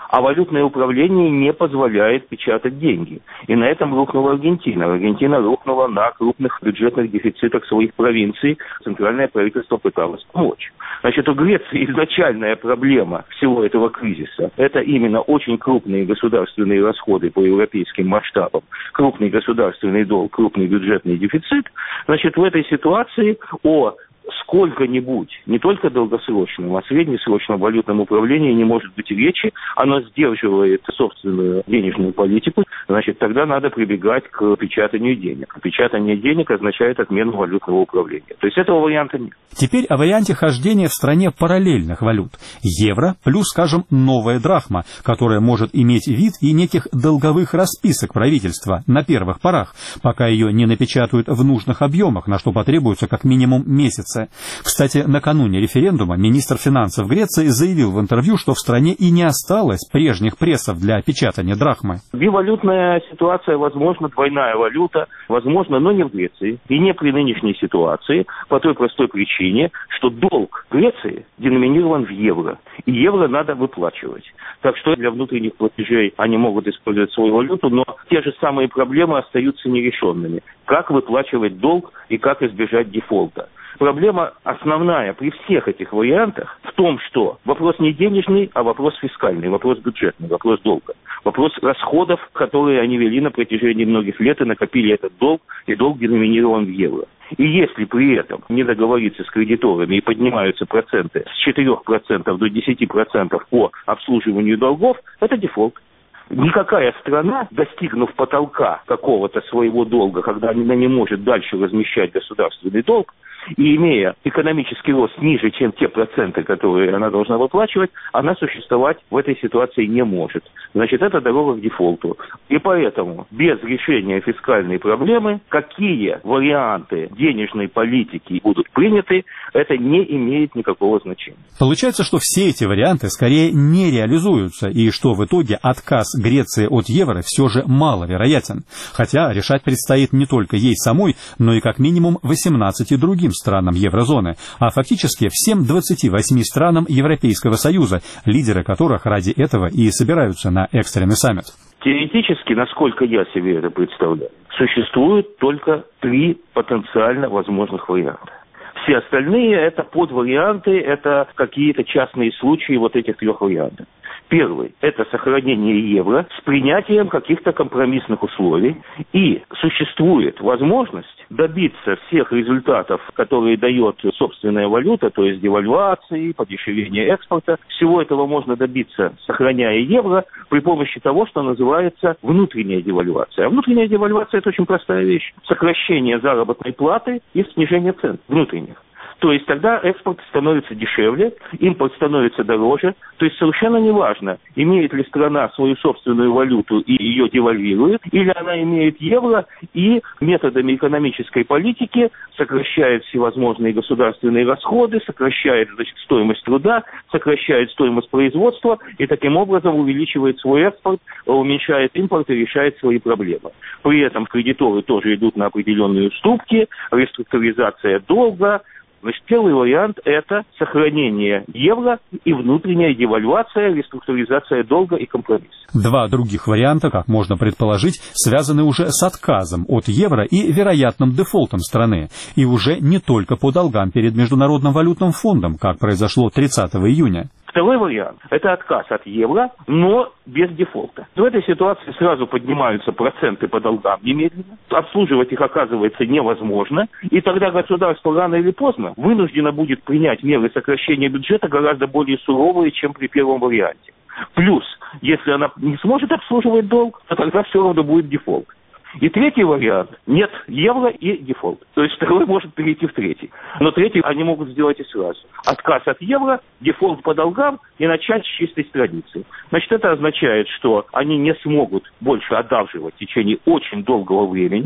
А валютное управление не позволяет печатать деньги. И на этом рухнула Аргентина. Аргентина рухнула на крупных бюджетных дефицитах своих провинций. Центральное правительство пыталось помочь. Значит, у Греции изначальная проблема всего этого кризиса – это именно очень крупные государственные расходы по европейским масштабам, крупный государственный долг, крупный бюджетный дефицит. Значит, в этой ситуации о сколько-нибудь, не только долгосрочном, а среднесрочном валютном управлении не может быть речи, оно сдерживает собственную денежную политику, значит, тогда надо прибегать к печатанию денег. Печатание денег означает отмену валютного управления. То есть этого варианта нет. Теперь о варианте хождения в стране параллельных валют. Евро плюс, скажем, новая драхма, которая может иметь вид и неких долговых расписок правительства на первых порах, пока ее не напечатают в нужных объемах, на что потребуется как минимум месяцы. Кстати, накануне референдума министр финансов Греции заявил в интервью, что в стране и не осталось прежних прессов для печатания драхмы. Бивалютная ситуация, возможно, двойная валюта, возможно, но не в Греции и не при нынешней ситуации, по той простой причине, что долг Греции деноминирован в евро, и евро надо выплачивать. Так что для внутренних платежей они могут использовать свою валюту, но те же самые проблемы остаются нерешенными. Как выплачивать долг и как избежать дефолта? Проблема основная при всех этих вариантах в том, что вопрос не денежный, а вопрос фискальный, вопрос бюджетный, вопрос долга. Вопрос расходов, которые они вели на протяжении многих лет и накопили этот долг, и долг деноминирован в евро. И если при этом не договориться с кредиторами и поднимаются проценты с 4% до 10% по обслуживанию долгов, это дефолт. Никакая страна, достигнув потолка какого-то своего долга, когда она не может дальше размещать государственный долг, и имея экономический рост ниже, чем те проценты, которые она должна выплачивать, она существовать в этой ситуации не может. Значит, это дорога к дефолту. И поэтому без решения фискальной проблемы, какие варианты денежной политики будут приняты, это не имеет никакого значения. Получается, что все эти варианты скорее не реализуются, и что в итоге отказ Греции от евро все же маловероятен. Хотя решать предстоит не только ей самой, но и как минимум 18 другим странам еврозоны, а фактически всем 28 странам Европейского Союза, лидеры которых ради этого и собираются на экстренный саммит. Теоретически, насколько я себе это представляю, существует только 3 потенциально возможных варианта. Все остальные это подварианты, это какие-то частные случаи вот этих 3 вариантов. Первый – это сохранение евро с принятием каких-то компромиссных условий. И существует возможность добиться всех результатов, которые дает собственная валюта, то есть девальвации, подешевения экспорта. Всего этого можно добиться, сохраняя евро, при помощи того, что называется внутренняя девальвация. А внутренняя девальвация – это очень простая вещь. Сокращение заработной платы и снижение цен внутренних. То есть тогда экспорт становится дешевле, импорт становится дороже. То есть совершенно неважно, имеет ли страна свою собственную валюту и ее девальвирует, или она имеет евро и методами экономической политики сокращает всевозможные государственные расходы, сокращает, значит, стоимость труда, сокращает стоимость производства и таким образом увеличивает свой экспорт, уменьшает импорт и решает свои проблемы. При этом кредиторы тоже идут на определенные уступки, реструктуризация долга. Значит, первый вариант – это сохранение евро и внутренняя девальвация, реструктуризация долга и компромисс. 2 других варианта, как можно предположить, связаны уже с отказом от евро и вероятным дефолтом страны. И уже не только по долгам перед Международным валютным фондом, как произошло 30 июня. Второй вариант – это отказ от евро, но без дефолта. В этой ситуации сразу поднимаются проценты по долгам немедленно, обслуживать их оказывается невозможно, и тогда государство рано или поздно вынуждено будет принять меры сокращения бюджета гораздо более суровые, чем при первом варианте. Плюс, если она не сможет обслуживать долг, то тогда все равно будет дефолт. И третий вариант – нет евро и дефолт. То есть второй может перейти в третий. Но третий они могут сделать и сразу. Отказ от евро, дефолт по долгам и начать с чистой страницы. Значит, это означает, что они не смогут больше одалживать в течение очень долгого времени.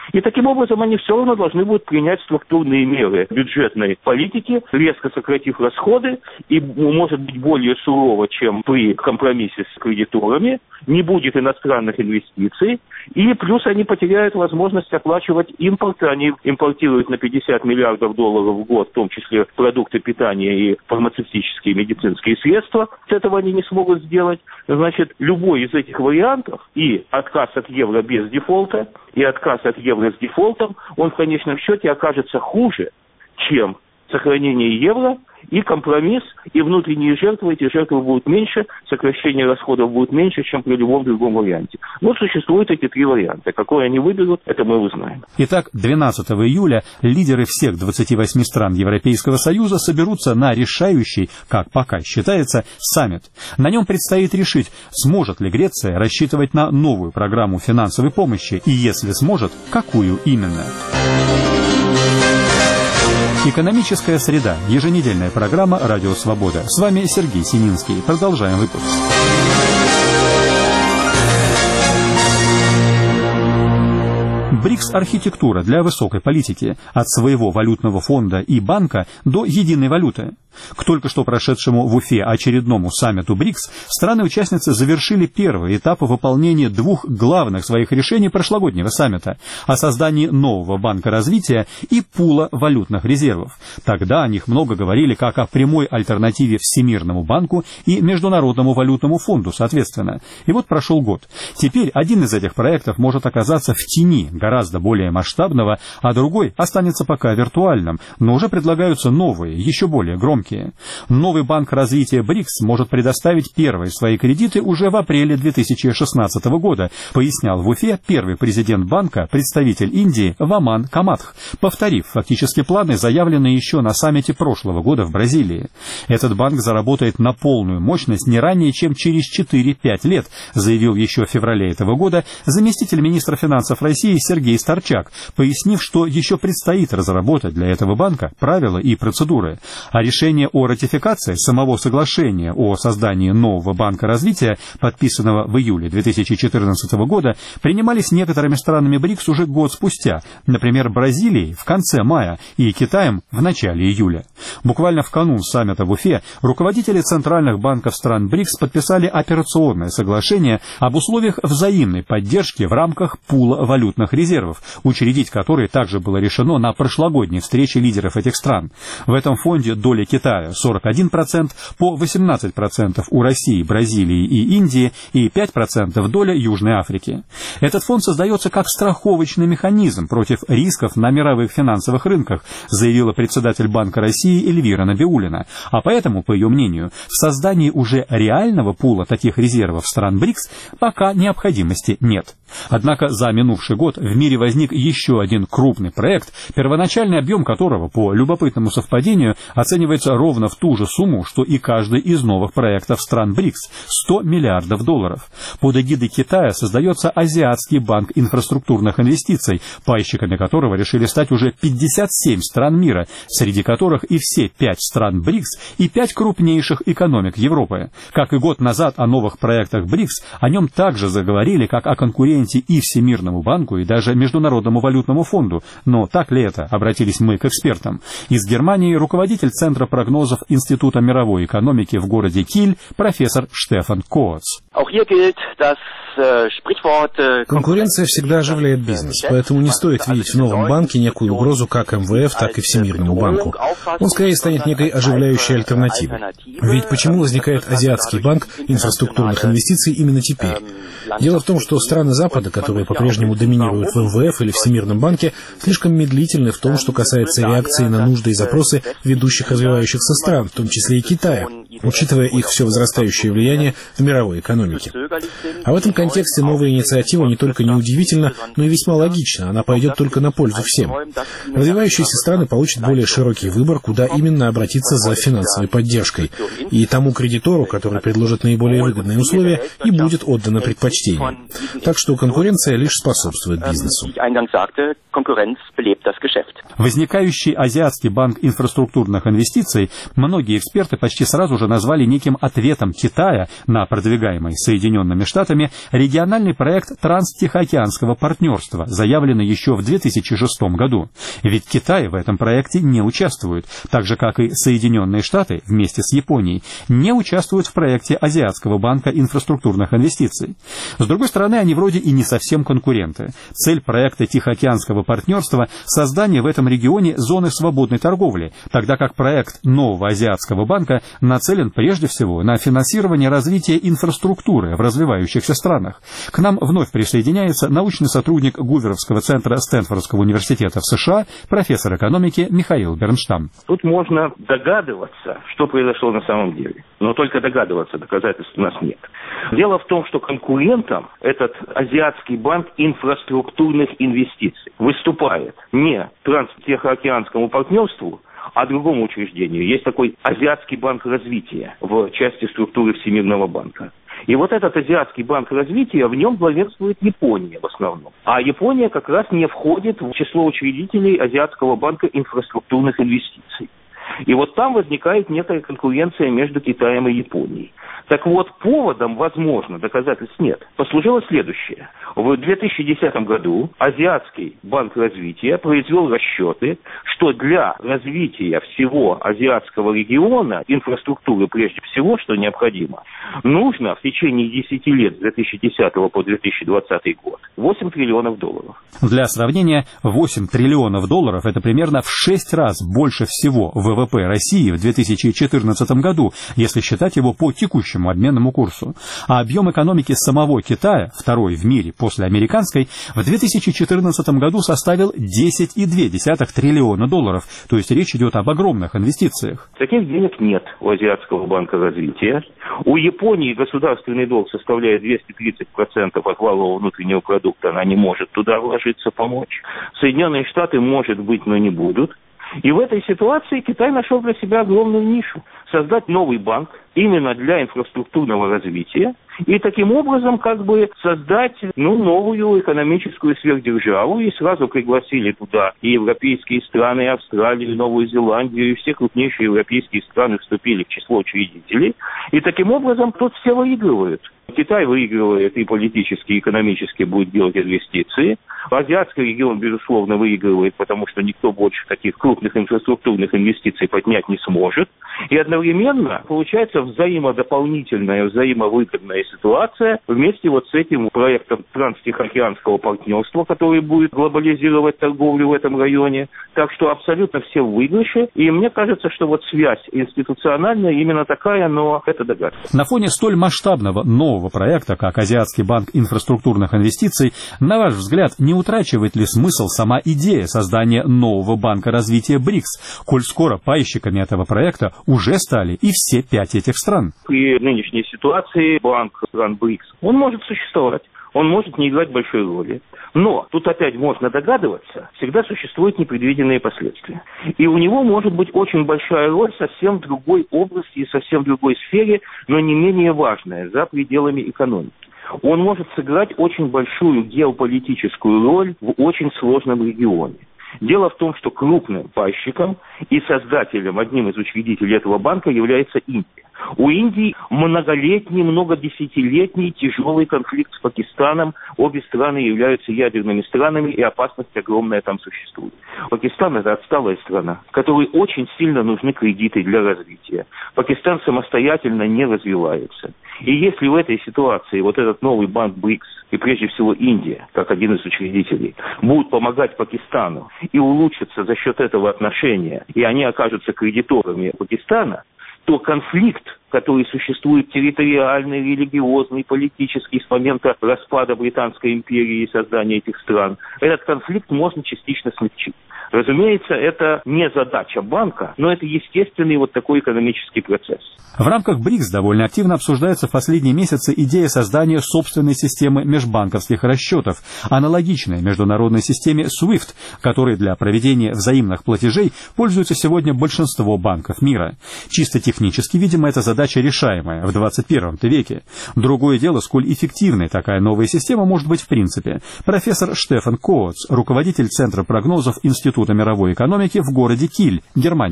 И таким образом они все равно должны будут принять структурные меры бюджетной политики, резко сократив расходы и, может быть, более сурово, чем при компромиссе с кредиторами, не будет иностранных инвестиций, и плюс они потеряют возможность оплачивать импорт, они импортируют на 50 миллиардов долларов в год, в том числе продукты питания и фармацевтические медицинские средства, этого они не смогут сделать. Значит, любой из этих вариантов, и отказ от евро без дефолта, и отказ от евро с дефолтом, он в конечном счете окажется хуже, чем сохранение евро и компромисс, и внутренние жертвы. Эти жертвы будут меньше, сокращение расходов будет меньше, чем при любом другом варианте. Вот существуют эти три варианта. Какой они выберут, это мы узнаем. Итак, 12 июля лидеры всех 28 стран Европейского Союза соберутся на решающий, как пока считается, саммит. На нем предстоит решить, сможет ли Греция рассчитывать на новую программу финансовой помощи, и если сможет, какую именно. Экономическая среда. Еженедельная программа «Радио Свобода». С вами Сергей Сининский. Продолжаем выпуск. БРИКС-архитектура для высокой политики. От своего валютного фонда и банка до единой валюты. К только что прошедшему в Уфе очередному саммиту БРИКС страны-участницы завершили первый этап выполнения двух главных своих решений прошлогоднего саммита о создании нового банка развития и пула валютных резервов. Тогда о них много говорили как о прямой альтернативе Всемирному банку и Международному валютному фонду, соответственно. И вот прошел год. Теперь один из этих проектов может оказаться в тени гораздо более масштабного, а другой останется пока виртуальным, но уже предлагаются новые, еще более громкие. Новый банк развития БРИКС может предоставить первые свои кредиты уже в апреле 2016 года, пояснял в Уфе первый президент банка, представитель Индии Ваман Камадх, повторив фактически планы, заявленные еще на саммите прошлого года в Бразилии. Этот банк заработает на полную мощность не ранее, чем через 4-5 лет, заявил еще в феврале этого года заместитель министра финансов России Сергей Старчак, пояснив, что еще предстоит разработать для этого банка правила и процедуры. А решение о ратификации самого соглашения о создании нового банка развития, подписанного в июле 2014 года, принимались некоторыми странами БРИКС уже год спустя, например, Бразилией в конце мая и Китаем в начале июля. Буквально в канун саммита в Уфе руководители центральных банков стран БРИКС подписали операционное соглашение об условиях взаимной поддержки в рамках пула валютных резервов, учредить которые также было решено на прошлогодней встрече лидеров этих стран. В этом фонде доля Китая 41%, по 18% у России, Бразилии и Индии и 5% доля Южной Африки. Этот фонд создается как страховочный механизм против рисков на мировых финансовых рынках, заявила председатель Банка России Эльвира Набиуллина. А поэтому, по ее мнению, в создании уже реального пула таких резервов стран БРИКС пока необходимости нет. Однако за минувший год в мире возник еще один крупный проект, первоначальный объем которого, по любопытному совпадению, оценивается ровно в ту же сумму, что и каждый из новых проектов стран БРИКС – $100 миллиардов. Под эгидой Китая создается Азиатский банк инфраструктурных инвестиций, пайщиками которого решили стать уже 57 стран мира, среди которых и все 5 стран БРИКС и 5 крупнейших экономик Европы. Как и год назад о новых проектах БРИКС, о нем также заговорили как о конкуренте и Всемирному банку, и даже Международному валютному фонду. Но так ли это? Обратились мы к экспертам. Из Германии руководитель Центра прогнозов Института мировой экономики в городе Киль, профессор Штефан Коац. Конкуренция всегда оживляет бизнес, поэтому не стоит видеть в новом банке некую угрозу как МВФ, так и Всемирному банку. Он скорее станет некой оживляющей альтернативой. Ведь почему возникает Азиатский банк инфраструктурных инвестиций именно теперь? Дело в том, что страны Запада, которые по-прежнему доминируют в МВФ или Всемирном банке, слишком медлительны в том, что касается реакции на нужды и запросы ведущих развивающихся стран, в том числе и Китая, учитывая их все возрастающее влияние в мировой экономике. А в этом контексте новая инициатива не только неудивительна, но и весьма логична. Она пойдет только на пользу всем. Развивающиеся страны получат более широкий выбор, куда именно обратиться за финансовой поддержкой. И тому кредитору, который предложит наиболее выгодные условия, и будет отдано предпочтение. Так что конкуренция лишь способствует бизнесу. Возникающий Азиатский банк инфраструктурных инвестиций многие эксперты почти сразу же даже назвали неким ответом Китая на продвигаемый Соединенными Штатами региональный проект Транстихоокеанского партнерства, заявленный еще в 2006 году. Ведь Китай в этом проекте не участвует, так же, как и Соединенные Штаты вместе с Японией не участвуют в проекте Азиатского банка инфраструктурных инвестиций. С другой стороны, они вроде и не совсем конкуренты. Цель проекта Тихоокеанского партнерства – создание в этом регионе зоны свободной торговли, тогда как проект нового Азиатского банка нацелен прежде всего на финансирование развития инфраструктуры в развивающихся странах. К нам вновь присоединяется научный сотрудник Гуверовского центра Стэнфордского университета в США, профессор экономики Михаил Бернштам. Тут можно догадываться, что произошло на самом деле. Но только догадываться, доказательств у нас нет. Дело в том, что конкурентом этот Азиатский банк инфраструктурных инвестиций выступает не Транстихоокеанскому партнерству, а другому учреждению. Есть такой Азиатский банк развития в части структуры Всемирного банка. И вот этот Азиатский банк развития, в нем главенствует Япония в основном. А Япония как раз не входит в число учредителей Азиатского банка инфраструктурных инвестиций. И вот там возникает некая конкуренция между Китаем и Японией. Так вот, поводом, возможно, доказательств нет, послужило следующее. В 2010 году Азиатский банк развития произвел расчеты, что для развития всего азиатского региона, инфраструктуры прежде всего, что необходимо, нужно в течение 10 лет с 2010 по 2020 год 8 триллионов долларов. Для сравнения, 8 триллионов долларов – это примерно в 6 раз больше всего ВВП России в 2014 году, если считать его по текущему обменному курсу. А объем экономики самого Китая, второй в мире после американской, в 2014 году составил 10,2 триллиона долларов. То есть речь идет об огромных инвестициях. Таких денег нет у Азиатского банка развития. У Японии государственный долг составляет 230% от валового внутреннего продукта. Она не может туда вложиться, помочь. Соединенные Штаты, может быть, но не будут. И в этой ситуации Китай нашел для себя огромную нишу. Создать новый банк именно для инфраструктурного развития и таким образом как бы создать новую экономическую сверхдержаву. И сразу пригласили туда и европейские страны, и Австралию, и Новую Зеландию, и все крупнейшие европейские страны вступили в число учредителей. И таким образом тут все выигрывают. Китай выигрывает и политически, и экономически будет делать инвестиции. Азиатский регион, безусловно, выигрывает, потому что никто больше таких крупных инфраструктурных инвестиций поднять не сможет. И одновременно получается взаимодополнительная, взаимовыгодная ситуация вместе вот с этим проектом Транстихоокеанского партнерства, который будет глобализировать торговлю в этом районе. Так что абсолютно все в выигрыше. И мне кажется, что вот связь институциональная именно такая, но это догадка. На фоне столь масштабного нового проекта, как Азиатский банк инфраструктурных инвестиций, на ваш взгляд, не утрачивает ли смысл сама идея создания нового банка развития БРИКС, коль скоро пайщиками этого проекта уже стали и все 5 этих стран? При нынешней ситуации банк стран БРИКС, он может существовать. Он может не играть большой роли. Но тут опять можно догадываться, всегда существуют непредвиденные последствия. И у него может быть очень большая роль совсем в другой области и совсем в другой сфере, но не менее важная, за пределами экономики. Он может сыграть очень большую геополитическую роль в очень сложном регионе. Дело в том, что крупным пайщиком и создателем, одним из учредителей этого банка является Индия. У Индии многолетний, многодесятилетний тяжелый конфликт с Пакистаном. Обе страны являются ядерными странами, и опасность огромная там существует. Пакистан – это отсталая страна, которой очень сильно нужны кредиты для развития. Пакистан самостоятельно не развивается. И если в этой ситуации вот этот новый банк БРИКС, и прежде всего Индия, как один из учредителей, будут помогать Пакистану и улучшатся за счет этого отношения, и они окажутся кредиторами Пакистана, то конфликт, который существует территориальный, религиозный, политический с момента распада Британской империи и создания этих стран, этот конфликт можно частично смягчить. Разумеется, это не задача банка, но это естественный вот такой экономический процесс. В рамках БРИКС довольно активно обсуждается в последние месяцы идея создания собственной системы межбанковских расчетов, аналогичной международной системе SWIFT, которой для проведения взаимных платежей пользуется сегодня большинство банков мира. Чисто технически, видимо, эта задача решаемая в 21 веке. Другое дело, сколь эффективной такая новая система может быть в принципе. Профессор Штефан Коотс, руководитель Центра прогнозов Института мировой экономики в городе Киль, Германия.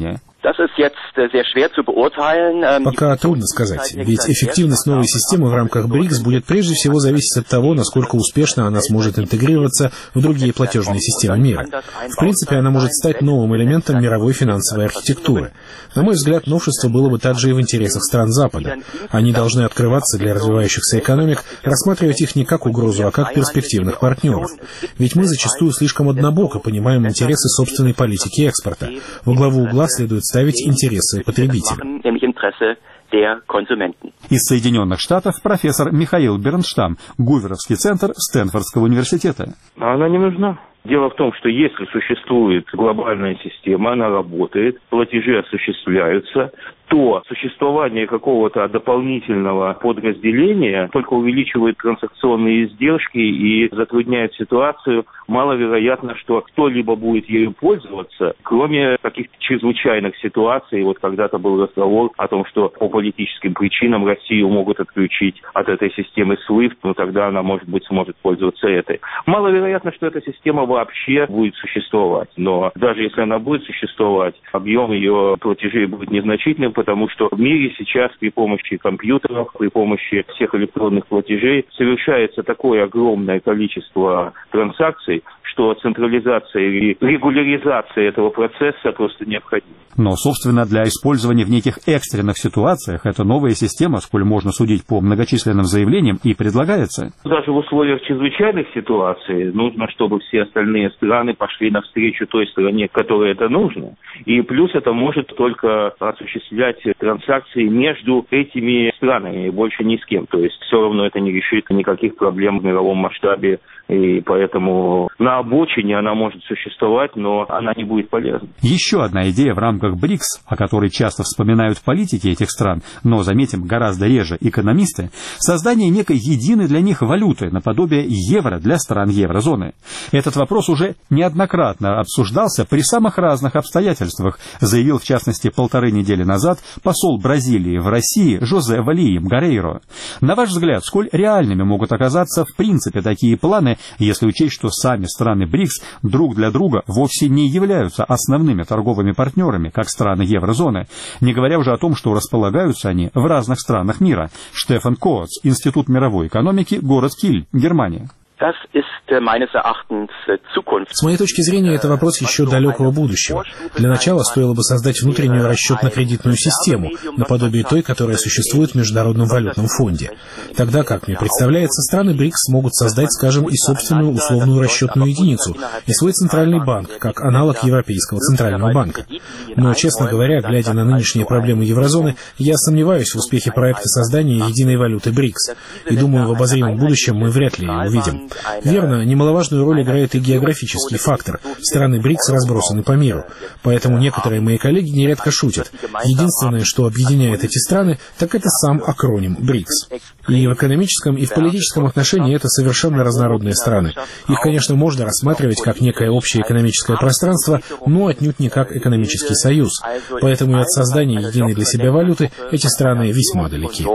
Пока трудно сказать, ведь эффективность новой системы в рамках БРИКС будет прежде всего зависеть от того, насколько успешно она сможет интегрироваться в другие платежные системы мира. В принципе, она может стать новым элементом мировой финансовой архитектуры. На мой взгляд, новшество было бы также и в интересах стран Запада. Они должны открываться для развивающихся экономик, рассматривать их не как угрозу, а как перспективных партнеров. Ведь мы зачастую слишком однобоко понимаем интересы собственной политики экспорта. Во главу угла следует ставить интересы потребителя. Из Соединенных Штатов профессор Михаил Бернштам, Гуверовский центр Стэнфордского университета. Она не нужна. Дело в том, что если существует глобальная система, она работает, платежи осуществляются, то существование какого-то дополнительного подразделения только увеличивает транзакционные издержки и затрудняет ситуацию. Маловероятно, что кто-либо будет ею пользоваться, кроме каких-то чрезвычайных ситуаций. Вот когда-то был разговор о том, что по политическим причинам Россию могут отключить от этой системы SWIFT, но тогда она, может быть, сможет пользоваться этой. Маловероятно, что эта система вообще будет существовать. Но даже если она будет существовать, объем ее платежей будет незначительным, потому что в мире сейчас при помощи компьютеров, при помощи всех электронных платежей совершается такое огромное количество транзакций, что централизация и регуляризация этого процесса просто необходима. Но, собственно, для использования в неких экстренных ситуациях эта новая система, сколь можно судить по многочисленным заявлениям, и предлагается. Даже в условиях чрезвычайных ситуаций нужно, чтобы все остальные страны пошли навстречу той стране, которой это нужно. И плюс это может только осуществлять транзакции между этими странами, больше ни с кем. То есть все равно это не решит никаких проблем в мировом масштабе. И поэтому на обочине она может существовать, но она не будет полезна. Еще одна идея в рамках БРИКС, о которой часто вспоминают политики этих стран, но, заметим, гораздо реже экономисты, создание некой единой для них валюты, наподобие евро для стран еврозоны. Этот вопрос уже неоднократно обсуждался при самых разных обстоятельствах, заявил, в частности, 1,5 недели назад посол Бразилии в России Жозе Валии Мгарейро. На ваш взгляд, сколь реальными могут оказаться в принципе такие планы, если учесть, что сами страны БРИКС друг для друга вовсе не являются основными торговыми партнерами, как страны еврозоны, не говоря уже о том, что располагаются они в разных странах мира. Штефан Коац, Институт мировой экономики, город Киль, Германия. С моей точки зрения, это вопрос еще далекого будущего. Для начала стоило бы создать внутреннюю расчетно-кредитную систему, наподобие той, которая существует в Международном валютном фонде. Тогда, как мне представляется, страны БРИКС смогут создать, скажем, и собственную условную расчетную единицу, и свой центральный банк, как аналог Европейского центрального банка. Но, честно говоря, глядя на нынешние проблемы еврозоны, я сомневаюсь в успехе проекта создания единой валюты БРИКС. И думаю, в обозримом будущем мы вряд ли ее увидим. Верно, немаловажную роль играет и географический фактор. Страны БРИКС разбросаны по миру. Поэтому некоторые мои коллеги нередко шутят. Единственное, что объединяет эти страны, так это сам акроним БРИКС. И в экономическом, и в политическом отношении это совершенно разнородные страны. Их, конечно, можно рассматривать как некое общее экономическое пространство, но отнюдь не как экономический союз. Поэтому и от создания единой для себя валюты эти страны весьма далеки.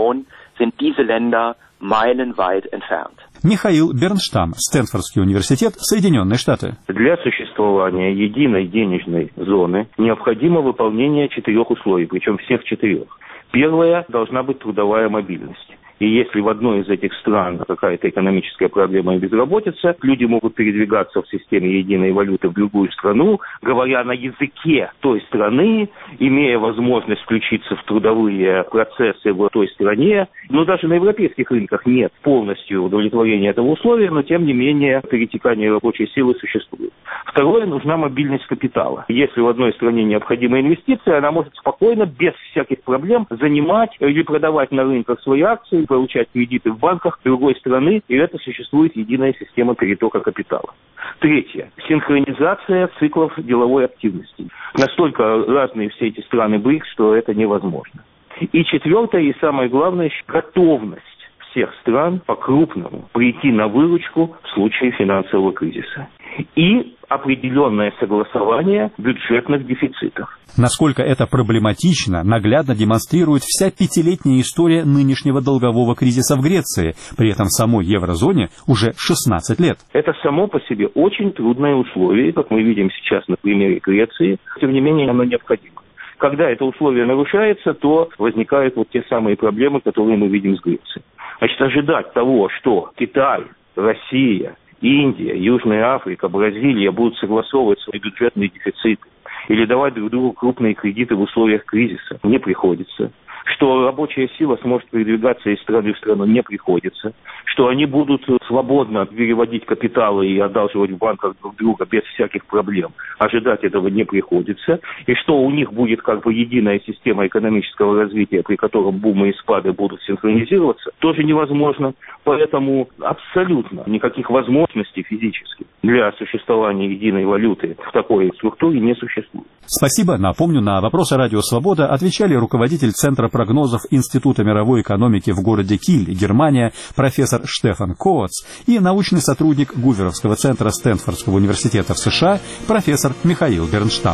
Михаил Бернштам, Стэнфордский университет, Соединенные Штаты. Для существования единой денежной зоны необходимо выполнение 4 условий, причем всех 4. Первое, должна быть трудовая мобильность. И если в одной из этих стран какая-то экономическая проблема и безработица, люди могут передвигаться в системе единой валюты в другую страну, говоря на языке той страны, имея возможность включиться в трудовые процессы в той стране. Но даже на европейских рынках нет полностью удовлетворения этого условия, но тем не менее перетекание рабочей силы существует. Второе, нужна мобильность капитала. Если в одной стране необходима инвестиция, она может спокойно, без всяких проблем, занимать или продавать на рынках свои акции, получать кредиты в банках другой страны, и это существует единая система перетока капитала. Третье. Синхронизация циклов деловой активности. Настолько разные все эти страны БРИКС, что это невозможно. И четвертое, и самое главное, готовность всех стран по-крупному прийти на выручку в случае финансового кризиса. И определенное согласование бюджетных дефицитов. Насколько это проблематично, наглядно демонстрирует вся 5-летняя история нынешнего долгового кризиса в Греции. При этом в самой еврозоне уже 16 лет. Это само по себе очень трудное условие, как мы видим сейчас на примере Греции. Тем не менее, оно необходимо. Когда это условие нарушается, то возникают вот те самые проблемы, которые мы видим с Грецией. Значит, ожидать того, что Китай, Россия, Индия, Южная Африка, Бразилия будут согласовывать свои бюджетные дефициты или давать друг другу крупные кредиты в условиях кризиса, не приходится. Что рабочая сила сможет передвигаться из страны в страну, не приходится. Что они будут свободно переводить капиталы и одалживать в банках друг друга без всяких проблем. Ожидать этого не приходится. И что у них будет как бы единая система экономического развития, при котором бумы и спады будут синхронизироваться, тоже невозможно. Поэтому абсолютно никаких возможностей физических для существования единой валюты в такой структуре не существует. Спасибо. Напомню, на вопросы «Радио Свобода» отвечали руководитель Центра прогнозов Института мировой экономики в городе Киль, Германия, профессор Штефан Коац и научный сотрудник Гуверовского центра Стэнфордского университета в США, профессор Михаил Бернштам.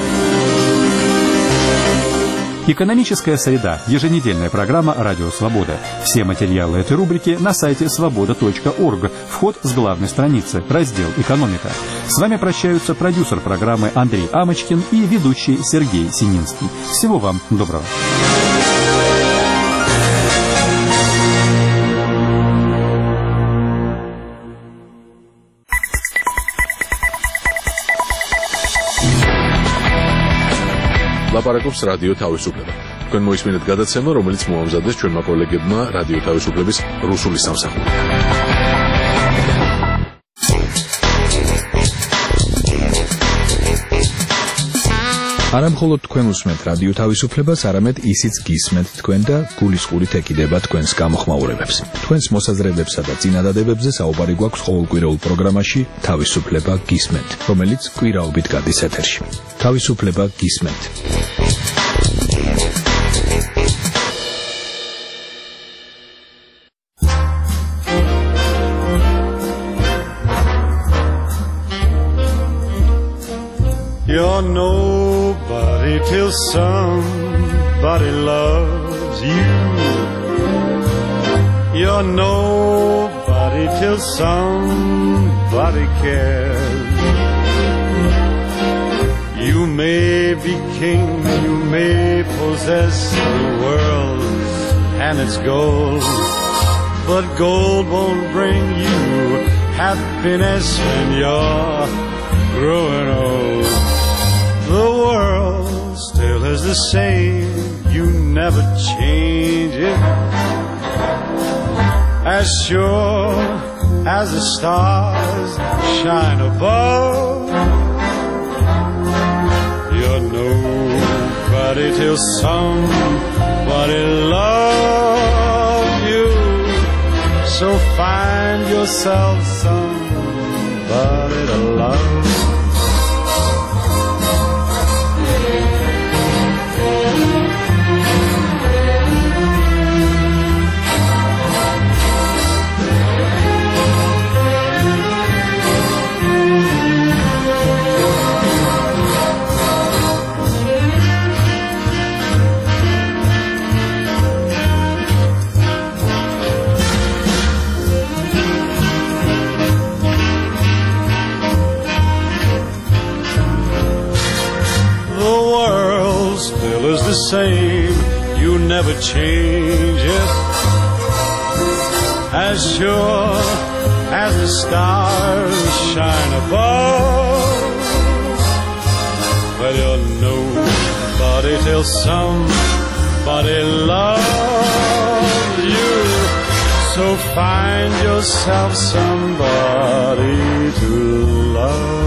Экономическая среда. Еженедельная программа «Радио Свобода». Все материалы этой рубрики на сайте svoboda.org. Вход с главной страницы. Раздел «Экономика». С вами прощаются продюсер программы Андрей Амочкин и ведущий Сергей Сининский. Всего вам доброго. ლაპარაკობს რადიო თავისუფლება. თქვენ მოისმინეთ გადაცემა, რომელიც მოამზადეს ჩვენმა კოლეგებმა რადიო თავისუფლების რუსული სამსახური. არა მხოლოდ თქვენ უსმენთ რადიო თავისუფლებას, არამედ ისიც გისმენთ თქვენ და გულისყურით ეკიდება თქვენს გამოხმაურებებს. თქვენს მოსაზრებებსა და წინადადებებზე საუბარი გვაქვს ყოველკვირეულ პროგრამაში თავისუფლება გისმენთ, რომელიც კვირაობით გადის ეთერში. თავისუფლება გისმენთ. You're nobody till somebody loves you. You're nobody till somebody cares. You may be king, you may possess the world and its gold, but gold won't bring you happiness when you're growing old. The world still is the same, you never change it. As sure as the stars shine above, you're nobody till somebody loves you. So find yourself somebody to love. The same, you never change it. As sure as the stars shine above, well, you're nobody till somebody loves you. So find yourself somebody to love.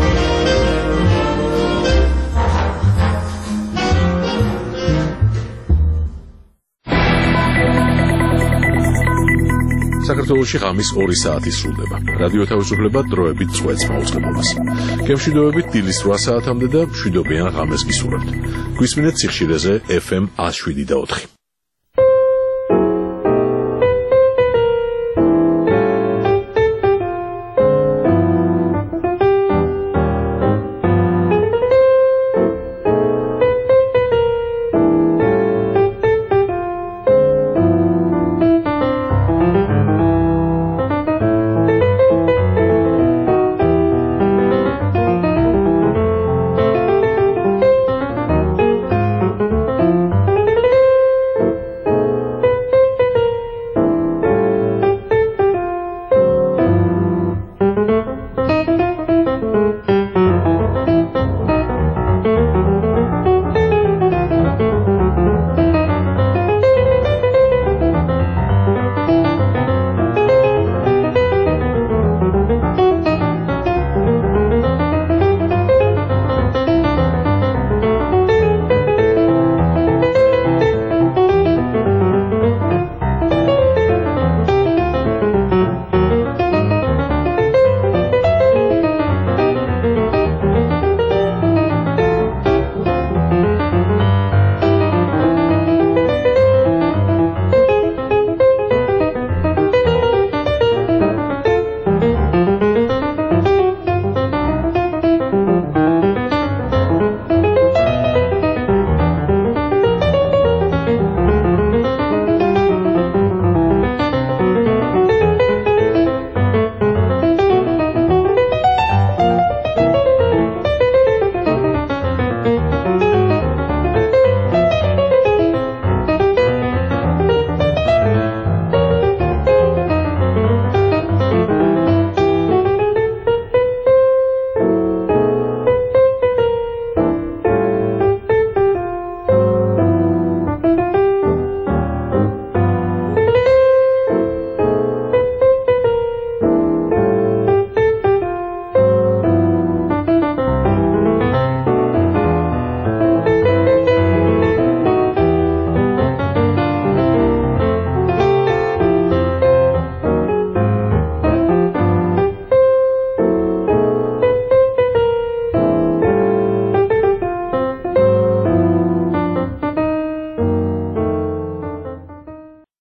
საქართველოში ღამის 2 საათი სრულდება. რადიო თავისუფლება დროებით წვეთს მაუწყებლობას. გემშვიდობებით დილის 8 საათამდე და მშვიდობიან ღამეს გისურვებთ. გვისმინეთ სიხშირეზე FM 107.4.